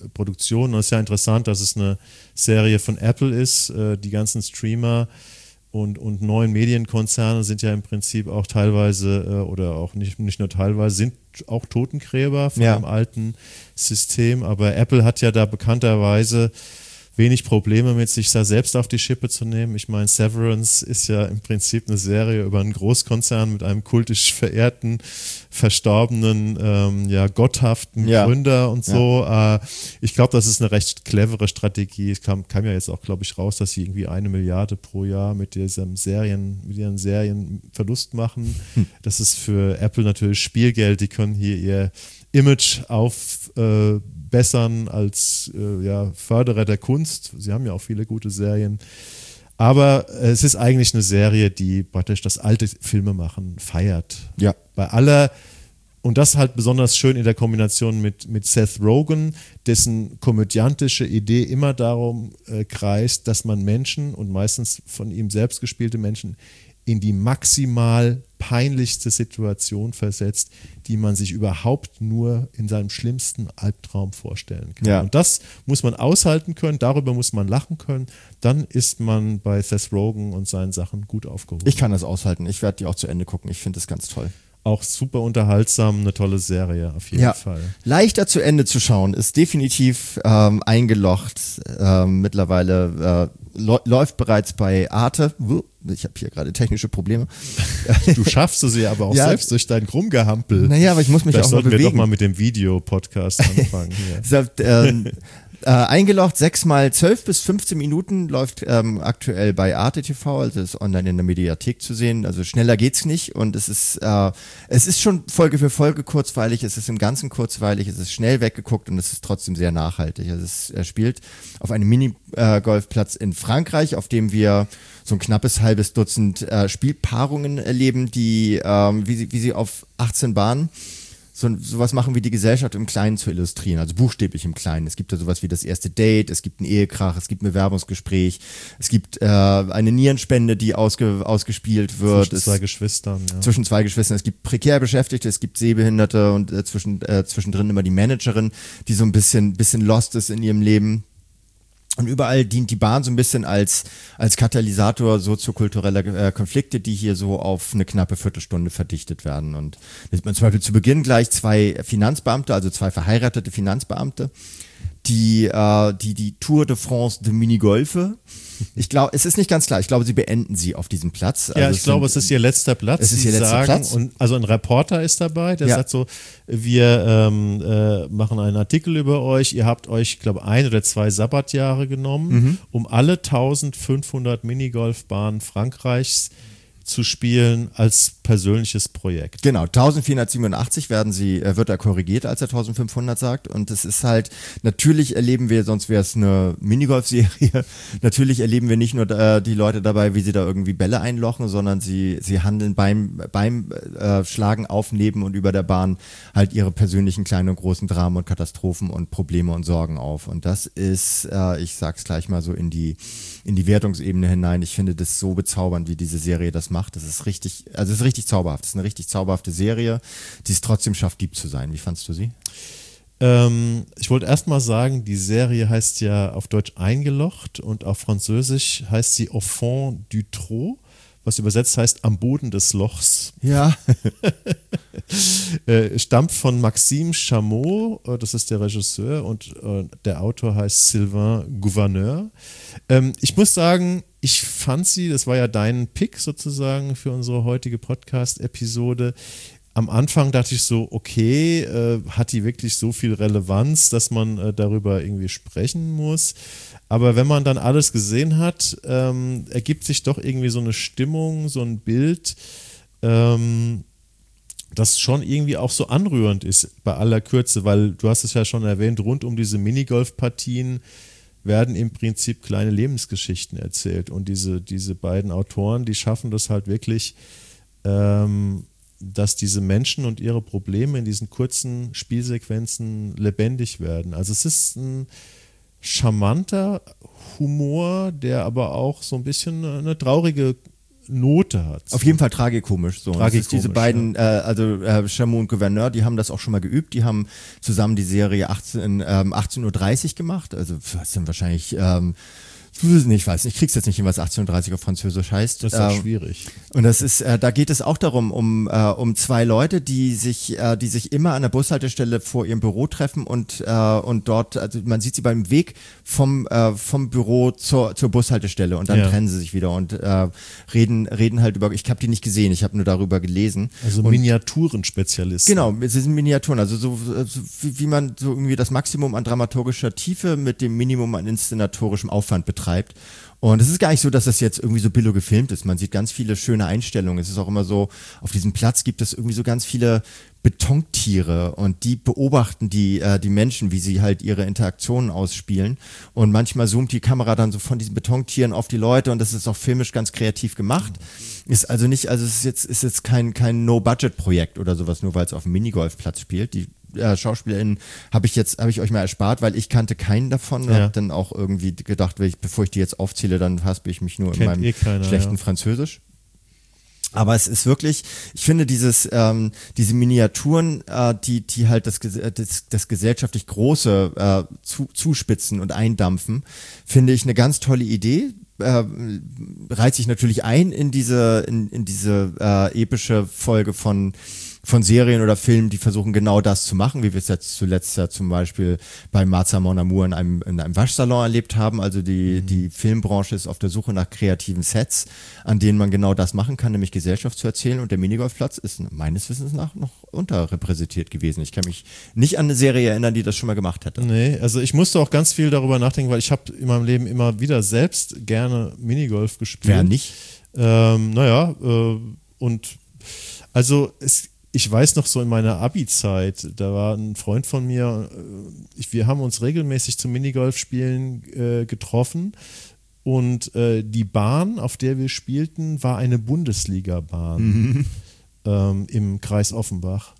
Studioproduktionen. Und es ist ja interessant, dass es eine Serie von Apple ist, äh, die ganzen Streamer und, und neuen Medienkonzerne sind ja im Prinzip auch teilweise äh, oder auch nicht, nicht nur teilweise, sind auch Totengräber von Ja. dem alten System. Aber Apple hat ja da bekannterweise wenig Probleme mit, sich da selbst auf die Schippe zu nehmen. Ich meine, Severance ist ja im Prinzip eine Serie über einen Großkonzern mit einem kultisch verehrten, verstorbenen, ähm, ja, gotthaften Ja. Gründer und so. Äh, ich glaube, das ist eine recht clevere Strategie. Es kam, kam ja jetzt auch, glaube ich, raus, dass sie irgendwie eine Milliarde pro Jahr mit diesem Serien, mit ihren Serien Verlust machen. Hm. Das ist für Apple natürlich Spielgeld. Die können hier ihr Image aufbessern äh, als äh, ja, Förderer der Kunst. Sie haben ja auch viele gute Serien. Aber es ist eigentlich eine Serie, die praktisch das alte Filmemachen feiert. Ja. Bei aller, und das halt besonders schön in der Kombination mit, mit Seth Rogen, dessen komödiantische Idee immer darum äh, kreist, dass man Menschen und meistens von ihm selbst gespielte Menschen in die maximal peinlichste Situation versetzt, die man sich überhaupt nur in seinem schlimmsten Albtraum vorstellen kann. Ja. Und das muss man aushalten können, darüber muss man lachen können, dann ist man bei Seth Rogen und seinen Sachen gut aufgehoben. Ich kann das aushalten, ich werde die auch zu Ende gucken, ich finde das ganz toll. Auch super unterhaltsam, eine tolle Serie auf jeden Ja. Fall. Leichter zu Ende zu schauen, ist definitiv ähm, eingelocht, ähm, mittlerweile äh, läuft bereits bei Arte. Ich habe hier gerade technische Probleme. Du schaffst es ja aber auch Ja. selbst durch dein Rumgehampel. Naja, aber ich muss mich Vielleicht auch mal sollten wir bewegen. doch mal mit dem Videopodcast anfangen. Hier. Deshalb, ähm, äh, eingelocht, sechs mal zwölf bis fünfzehn Minuten, läuft ähm, aktuell bei Arte T V, also ist online in der Mediathek zu sehen. Also schneller geht's nicht und es ist, äh, es ist schon Folge für Folge kurzweilig, es ist im Ganzen kurzweilig, es ist schnell weggeguckt und es ist trotzdem sehr nachhaltig. Also es äh, spielt auf einem Mini-Golfplatz in Frankreich, auf dem wir so ein knappes halbes Dutzend äh, Spielpaarungen erleben, die, ähm, wie sie, wie sie auf achtzehn Bahnen so sowas machen wie die Gesellschaft im Kleinen zu illustrieren, also buchstäblich im Kleinen. Es gibt da sowas wie das erste Date, es gibt einen Ehekrach, es gibt ein Bewerbungsgespräch, es gibt äh, eine Nierenspende, die ausge, ausgespielt wird. Zwischen es, zwei Geschwistern. Ja. Zwischen zwei Geschwistern. Es gibt prekär Beschäftigte, es gibt Sehbehinderte und äh, zwischen, äh, zwischendrin immer die Managerin, die so ein bisschen, bisschen lost ist in ihrem Leben. Und überall dient die Bahn so ein bisschen als, als Katalysator soziokultureller äh, Konflikte, die hier so auf eine knappe Viertelstunde verdichtet werden. Und da sieht man zum Beispiel zu Beginn gleich zwei Finanzbeamte, also zwei verheiratete Finanzbeamte, die äh, die, die Tour de France de Minigolfe. Ich glaube, es ist nicht ganz klar. Ich glaube, sie beenden sie auf diesem Platz. Ja, also ich glaube, sind, es ist ihr letzter Platz. Es ist Sie ihr letzter sagen, Platz. Und also ein Reporter ist dabei, der Ja. sagt so, wir ähm, äh, machen einen Artikel über euch. Ihr habt euch, ich glaube, ein oder zwei Sabbatjahre genommen, Mhm. um alle eintausendfünfhundert Minigolfbahnen Frankreichs zu spielen als persönliches Projekt. Genau, eintausendvierhundertsiebenundachtzig werden sie, äh, wird er korrigiert, als er eintausendfünfhundert sagt. Und es ist halt, natürlich erleben wir, sonst wäre es eine Minigolf-Serie, natürlich erleben wir nicht nur äh, die Leute dabei, wie sie da irgendwie Bälle einlochen, sondern sie, sie handeln beim, beim äh, Schlagen auf, neben und über der Bahn halt ihre persönlichen kleinen und großen Dramen und Katastrophen und Probleme und Sorgen auf. Und das ist, äh, ich sag's gleich mal so in die, in die Wertungsebene hinein. Ich finde das so bezaubernd, wie diese Serie das macht. Das ist richtig, also es ist richtig zauberhaft. Das ist eine richtig zauberhafte Serie, die es trotzdem schafft, deep zu sein. Wie fandst du sie? Ähm, ich wollte erst mal sagen, die Serie heißt ja auf Deutsch Eingelocht und auf Französisch heißt sie Au fond du trou, was übersetzt heißt am Boden des Lochs. Ja. äh, stammt von Maxime Chameau, äh, das ist der Regisseur, und äh, der Autor heißt Sylvain Gouverneur. Ähm, ich muss sagen, ich fand sie, das war ja dein Pick sozusagen für unsere heutige Podcast-Episode. Am Anfang dachte ich so, okay, äh, hat die wirklich so viel Relevanz, dass man äh, darüber irgendwie sprechen muss? Aber wenn man dann alles gesehen hat, ähm, ergibt sich doch irgendwie so eine Stimmung, so ein Bild, ähm, das schon irgendwie auch so anrührend ist bei aller Kürze, weil du hast es ja schon erwähnt, rund um diese Minigolf-Partien werden im Prinzip kleine Lebensgeschichten erzählt und diese, diese beiden Autoren, die schaffen das halt wirklich, ähm, dass diese Menschen und ihre Probleme in diesen kurzen Spielsequenzen lebendig werden. Also es ist ein charmanter Humor, der aber auch so ein bisschen eine traurige Note hat. Auf jeden Fall tragikomisch. So. Tragikomisch, das ist diese beiden, ja. äh, also äh, Chameau und Gouverneur, die haben das auch schon mal geübt. Die haben zusammen die Serie achtzehn, ähm, achtzehn Uhr dreißig gemacht. Also das sind wahrscheinlich ähm, Nee, ich weiß nicht, ich krieg's jetzt nicht hin, was achtzehnhundertdreißig auf Französisch heißt. Das ist auch ähm, schwierig. Und das ist, äh, da geht es auch darum, um, äh, um zwei Leute, die sich, äh, die sich immer an der Bushaltestelle vor ihrem Büro treffen und, äh, und dort, also man sieht sie beim Weg vom, äh, vom Büro zur, zur Bushaltestelle und dann Ja. trennen sie sich wieder und äh, reden, reden halt über, ich habe die nicht gesehen, ich habe nur darüber gelesen. Also und, Miniaturenspezialisten. Genau, es sind Miniaturen, also so, so wie, wie man so irgendwie das Maximum an dramaturgischer Tiefe mit dem Minimum an inszenatorischem Aufwand betreibt. Und es ist gar nicht so, dass das jetzt irgendwie so billo gefilmt ist. Man sieht ganz viele schöne Einstellungen. Es ist auch immer so, auf diesem Platz gibt es irgendwie so ganz viele Betontiere und die beobachten die, äh, die Menschen, wie sie halt ihre Interaktionen ausspielen. Und manchmal zoomt die Kamera dann so von diesen Betontieren auf die Leute und das ist auch filmisch ganz kreativ gemacht. Ist also nicht, also es ist jetzt, ist jetzt kein, kein No-Budget-Projekt oder sowas, nur weil es auf dem Minigolfplatz spielt. Die äh, SchauspielerInnen habe ich jetzt, habe ich euch mal erspart, weil ich kannte keinen davon. Ja. Habe dann auch irgendwie gedacht, wenn ich, bevor ich die jetzt aufzähle, dann haspel ich mich nur Kennt in meinem eh keiner, schlechten ja. Französisch. Aber es ist wirklich, ich finde dieses, ähm, diese Miniaturen, äh, die, die halt das, das, das gesellschaftlich Große äh, zu, zuspitzen und eindampfen, finde ich eine ganz tolle Idee. Äh, reiht sich natürlich ein in diese, in, in diese äh, epische Folge von von Serien oder Filmen, die versuchen genau das zu machen, wie wir es jetzt zuletzt ja zum Beispiel bei Martha Mon Amour in einem, in einem Waschsalon erlebt haben. Also die, mhm. die Filmbranche ist auf der Suche nach kreativen Sets, an denen man genau das machen kann, nämlich Gesellschaft zu erzählen. Und der Minigolfplatz ist meines Wissens nach noch unterrepräsentiert gewesen. Ich kann mich nicht an eine Serie erinnern, die das schon mal gemacht hätte. Nee, also ich musste auch ganz viel darüber nachdenken, weil ich habe in meinem Leben immer wieder selbst gerne Minigolf gespielt. Wer nicht? Ähm, naja, äh, und also es ich weiß noch so in meiner Abi-Zeit, da war ein Freund von mir, ich, wir haben uns regelmäßig zum Minigolfspielen äh, getroffen und äh, die Bahn, auf der wir spielten, war eine Bundesliga-Bahn mhm. ähm, im Kreis Offenbach.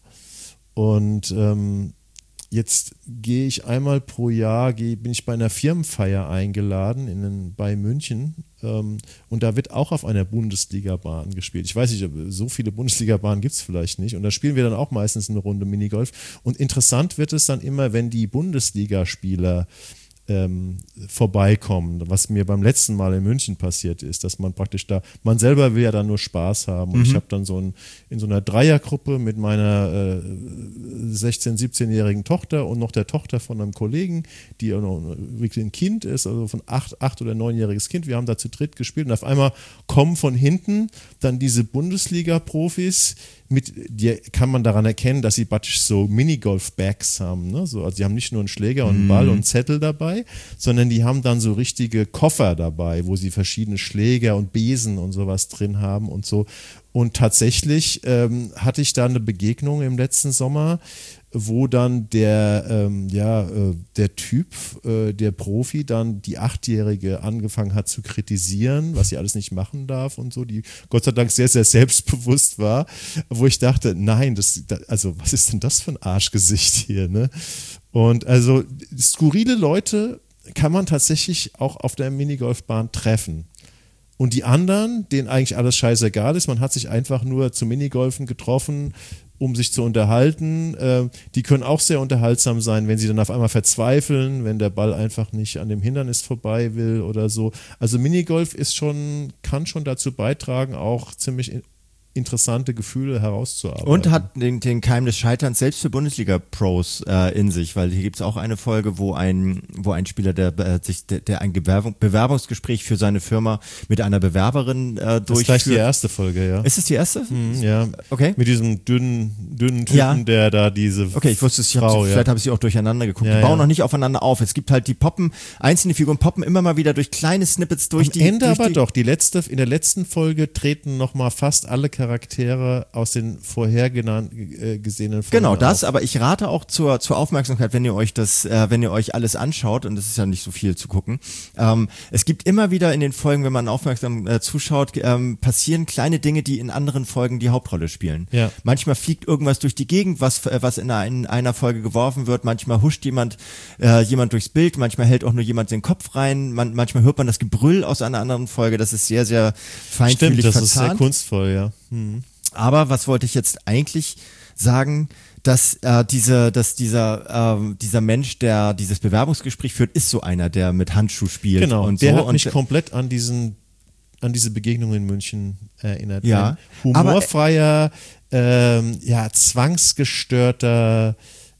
Und ähm, jetzt gehe ich einmal pro Jahr, geh, bin ich bei einer Firmenfeier eingeladen in den, bei München ähm, und da wird auch auf einer Bundesliga-Bahn gespielt. Ich weiß nicht, so viele Bundesliga-Bahnen gibt es vielleicht nicht und da spielen wir dann auch meistens eine Runde Minigolf und interessant wird es dann immer, wenn die Bundesligaspieler ähm, vorbeikommen, was mir beim letzten Mal in München passiert ist, dass man praktisch da, man selber will ja dann nur Spaß haben und mhm. ich habe dann so ein, in so einer Dreiergruppe mit meiner äh, sechzehn-, siebzehnjährigen Tochter und noch der Tochter von einem Kollegen, die auch noch wirklich ein Kind ist, also von acht, acht oder neunjähriges Kind, wir haben da zu dritt gespielt und auf einmal kommen von hinten dann diese Bundesliga-Profis, mit, die kann man daran erkennen, dass sie praktisch so Minigolf-Bags haben. Ne? So, also die haben nicht nur einen Schläger und einen Ball und einen Zettel dabei, sondern die haben dann so richtige Koffer dabei, wo sie verschiedene Schläger und Besen und sowas drin haben und so. Und tatsächlich ähm, hatte ich da eine Begegnung im letzten Sommer, wo dann der, ähm, ja, äh, der Typ, äh, der Profi, dann die Achtjährige angefangen hat zu kritisieren, was sie alles nicht machen darf und so, die Gott sei Dank sehr, sehr selbstbewusst war, wo ich dachte, nein, das, das also was ist denn das für ein Arschgesicht hier, ne? Und also skurrile Leute kann man tatsächlich auch auf der Minigolfbahn treffen. Und die anderen, denen eigentlich alles scheißegal ist, man hat sich einfach nur zum Minigolfen getroffen, um sich zu unterhalten. Äh, die können auch sehr unterhaltsam sein, wenn sie dann auf einmal verzweifeln, wenn der Ball einfach nicht an dem Hindernis vorbei will oder so. Also Minigolf ist schon, kann schon dazu beitragen, auch ziemlich in, interessante Gefühle herauszuarbeiten. Und hat den, den Keim des Scheiterns selbst für Bundesliga-Pros äh, in sich, weil hier gibt es auch eine Folge, wo ein, wo ein Spieler, der, äh, sich, der, der ein Bewerbung, Bewerbungsgespräch für seine Firma mit einer Bewerberin äh, durchführt. Das ist gleich die erste Folge, ja. Ist es die erste? Mhm, ja. Okay. Mit diesem dünnen, dünnen Typen, ja. der da diese Okay, ich wusste es, ich Frau, hab, ja. vielleicht habe ich sie auch durcheinander geguckt. Ja, die bauen ja. noch nicht aufeinander auf. Es gibt halt die poppen, einzelne Figuren poppen immer mal wieder durch kleine Snippets durch Am die... Ende durch aber die, doch, die letzte, in der letzten Folge treten nochmal fast alle Charaktere aus den vorher genannt, äh, gesehenen Folgen Genau das, auf. aber ich rate auch zur, zur Aufmerksamkeit, wenn ihr euch das, äh, wenn ihr euch alles anschaut, und das ist ja nicht so viel zu gucken. Ähm, es gibt immer wieder in den Folgen, wenn man aufmerksam äh, zuschaut, ähm, passieren kleine Dinge, die in anderen Folgen die Hauptrolle spielen. Ja. Manchmal fliegt irgendwas durch die Gegend, was, äh, was in einer, in einer Folge geworfen wird, manchmal huscht jemand, äh, jemand durchs Bild, manchmal hält auch nur jemand den Kopf rein, man, manchmal hört man das Gebrüll aus einer anderen Folge, das ist sehr, sehr feinfühlig Stimmt, das verzahnt. ist sehr kunstvoll, ja. Mhm. Aber was wollte ich jetzt eigentlich sagen? dass äh, diese, dass dieser, äh, dieser Mensch, der dieses Bewerbungsgespräch führt, ist so einer, der mit Handschuh spielt. Genau, und der so. hat und mich komplett an diesen, an diese Begegnung in München erinnert. Ja, Ein humorfreier, ähm, ja, zwangsgestörter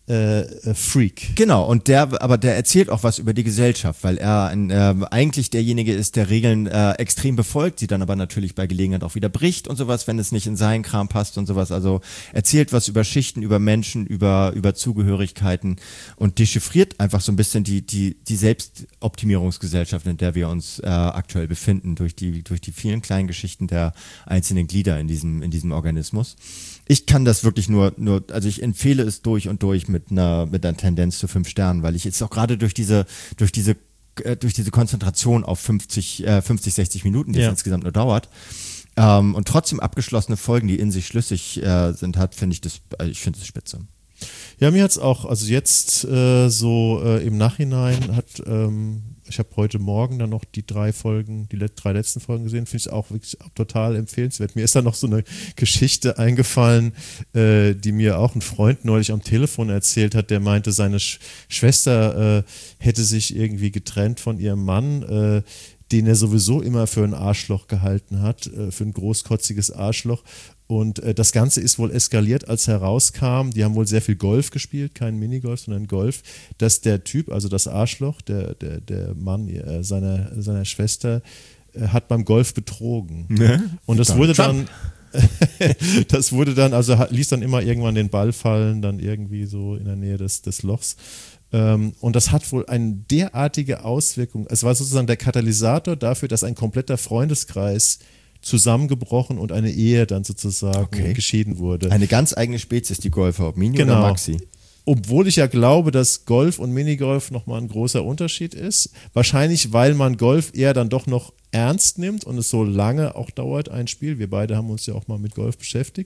Äh, Freak. Genau, und der, aber der erzählt auch was über die Gesellschaft, weil er ein, äh, eigentlich derjenige ist, der Regeln äh, extrem befolgt, sie dann aber natürlich bei Gelegenheit auch wieder bricht und sowas, wenn es nicht in seinen Kram passt und sowas. Also erzählt was über Schichten, über Menschen, über, über Zugehörigkeiten und dechiffriert einfach so ein bisschen die, die, die Selbstoptimierungsgesellschaft, in der wir uns äh, aktuell befinden, durch die, durch die vielen kleinen Geschichten der einzelnen Glieder in diesem, in diesem Organismus. Ich kann das wirklich nur, nur, also ich empfehle es durch und durch mit einer, mit einer Tendenz zu fünf Sternen, weil ich jetzt auch gerade durch diese, durch diese, äh, durch diese Konzentration auf fünfzig, äh, fünfzig, sechzig Minuten, die ja. es insgesamt nur dauert, ähm, und trotzdem abgeschlossene Folgen, die in sich schlüssig äh, sind, hat, finde ich das, also ich finde es spitze. Ja, mir hat es auch, also jetzt äh, so äh, im Nachhinein hat, ähm, ich habe heute Morgen dann noch die drei Folgen, die let- drei letzten Folgen gesehen, finde ich auch wirklich auch total empfehlenswert. Mir ist da noch so eine Geschichte eingefallen, äh, die mir auch ein Freund neulich am Telefon erzählt hat, der meinte, seine Sch- Schwester äh, hätte sich irgendwie getrennt von ihrem Mann, äh, den er sowieso immer für ein Arschloch gehalten hat, äh, für ein großkotziges Arschloch. Und äh, das Ganze ist wohl eskaliert, als herauskam, die haben wohl sehr viel Golf gespielt, kein Minigolf, sondern Golf, dass der Typ, also das Arschloch, der, der, der Mann äh, seiner, seiner Schwester, äh, hat beim Golf betrogen. Ne? Und das Donald wurde Trump. dann, das wurde dann, also hat, ließ dann immer irgendwann den Ball fallen, dann irgendwie so in der Nähe des, des Lochs. Ähm, und das hat wohl eine derartige Auswirkung, es war sozusagen der Katalysator dafür, dass ein kompletter Freundeskreis zusammengebrochen und eine Ehe dann sozusagen Okay. geschieden wurde. Eine ganz eigene Spezies, die Golfer, ob Mini Genau. oder Maxi. Obwohl ich ja glaube, dass Golf und Minigolf nochmal ein großer Unterschied ist. Wahrscheinlich, weil man Golf eher dann doch noch ernst nimmt und es so lange auch dauert, ein Spiel. Wir beide haben uns ja auch mal mit Golf beschäftigt.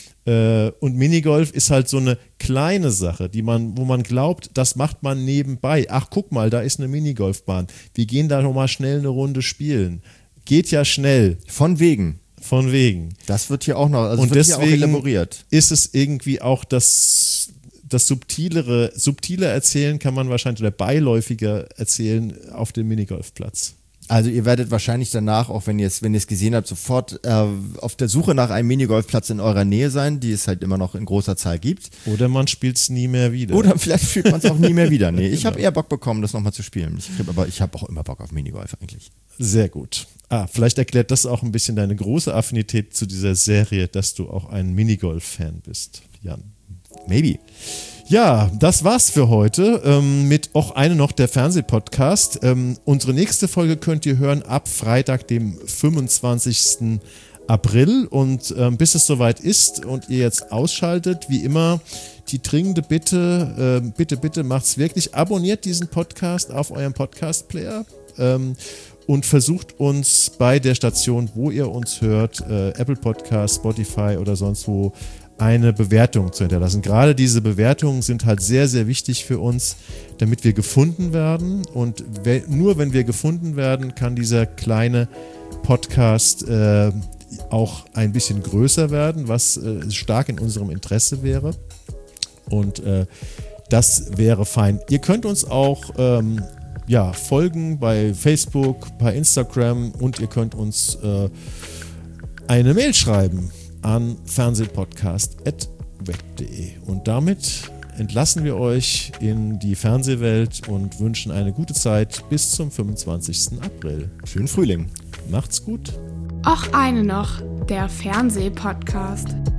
Und Minigolf ist halt so eine kleine Sache, die man, wo man glaubt, das macht man nebenbei. Ach, guck mal, da ist eine Minigolfbahn. Wir gehen da nochmal schnell eine Runde spielen. Geht ja schnell. Von wegen. Von wegen. Das wird hier auch noch, also Und wird hier auch deswegen elaboriert. ist es irgendwie auch das, das subtilere, subtiler erzählen kann man wahrscheinlich oder beiläufiger erzählen auf dem Minigolfplatz. Also ihr werdet wahrscheinlich danach, auch wenn ihr es, wenn ihr es gesehen habt, sofort äh, auf der Suche nach einem Minigolfplatz in eurer Nähe sein, die es halt immer noch in großer Zahl gibt. Oder man spielt es nie mehr wieder. Oder vielleicht spielt man es auch nie mehr wieder. Nee, ich habe eher Bock bekommen, das nochmal zu spielen. Ich hab, aber ich habe auch immer Bock auf Minigolf eigentlich. Sehr gut. Ah, vielleicht erklärt das auch ein bisschen deine große Affinität zu dieser Serie, dass du auch ein Minigolf-Fan bist, Jan. Maybe. Ja, das war's für heute ähm, mit auch eine noch der Fernsehpodcast. Ähm, unsere nächste Folge könnt ihr hören ab Freitag, dem fünfundzwanzigsten April. Und ähm, bis es soweit ist und ihr jetzt ausschaltet, wie immer, die dringende Bitte, äh, bitte, bitte macht's wirklich. Abonniert diesen Podcast auf eurem Podcast-Player. Ähm, und versucht uns bei der Station, wo ihr uns hört, äh, Apple Podcast, Spotify oder sonst wo, eine Bewertung zu hinterlassen. Gerade diese Bewertungen sind halt sehr, sehr wichtig für uns, damit wir gefunden werden. Und we- nur wenn wir gefunden werden, kann dieser kleine Podcast äh, auch ein bisschen größer werden, was äh, stark in unserem Interesse wäre. Und äh, das wäre fein. Ihr könnt uns auch ähm, ja, folgen bei Facebook, bei Instagram und ihr könnt uns äh, eine Mail schreiben an fernsehpodcast at web punkt de. Und damit entlassen wir euch in die Fernsehwelt und wünschen eine gute Zeit bis zum fünfundzwanzigsten April. Schönen Frühling. Macht's gut. Och eine noch, der Fernsehpodcast.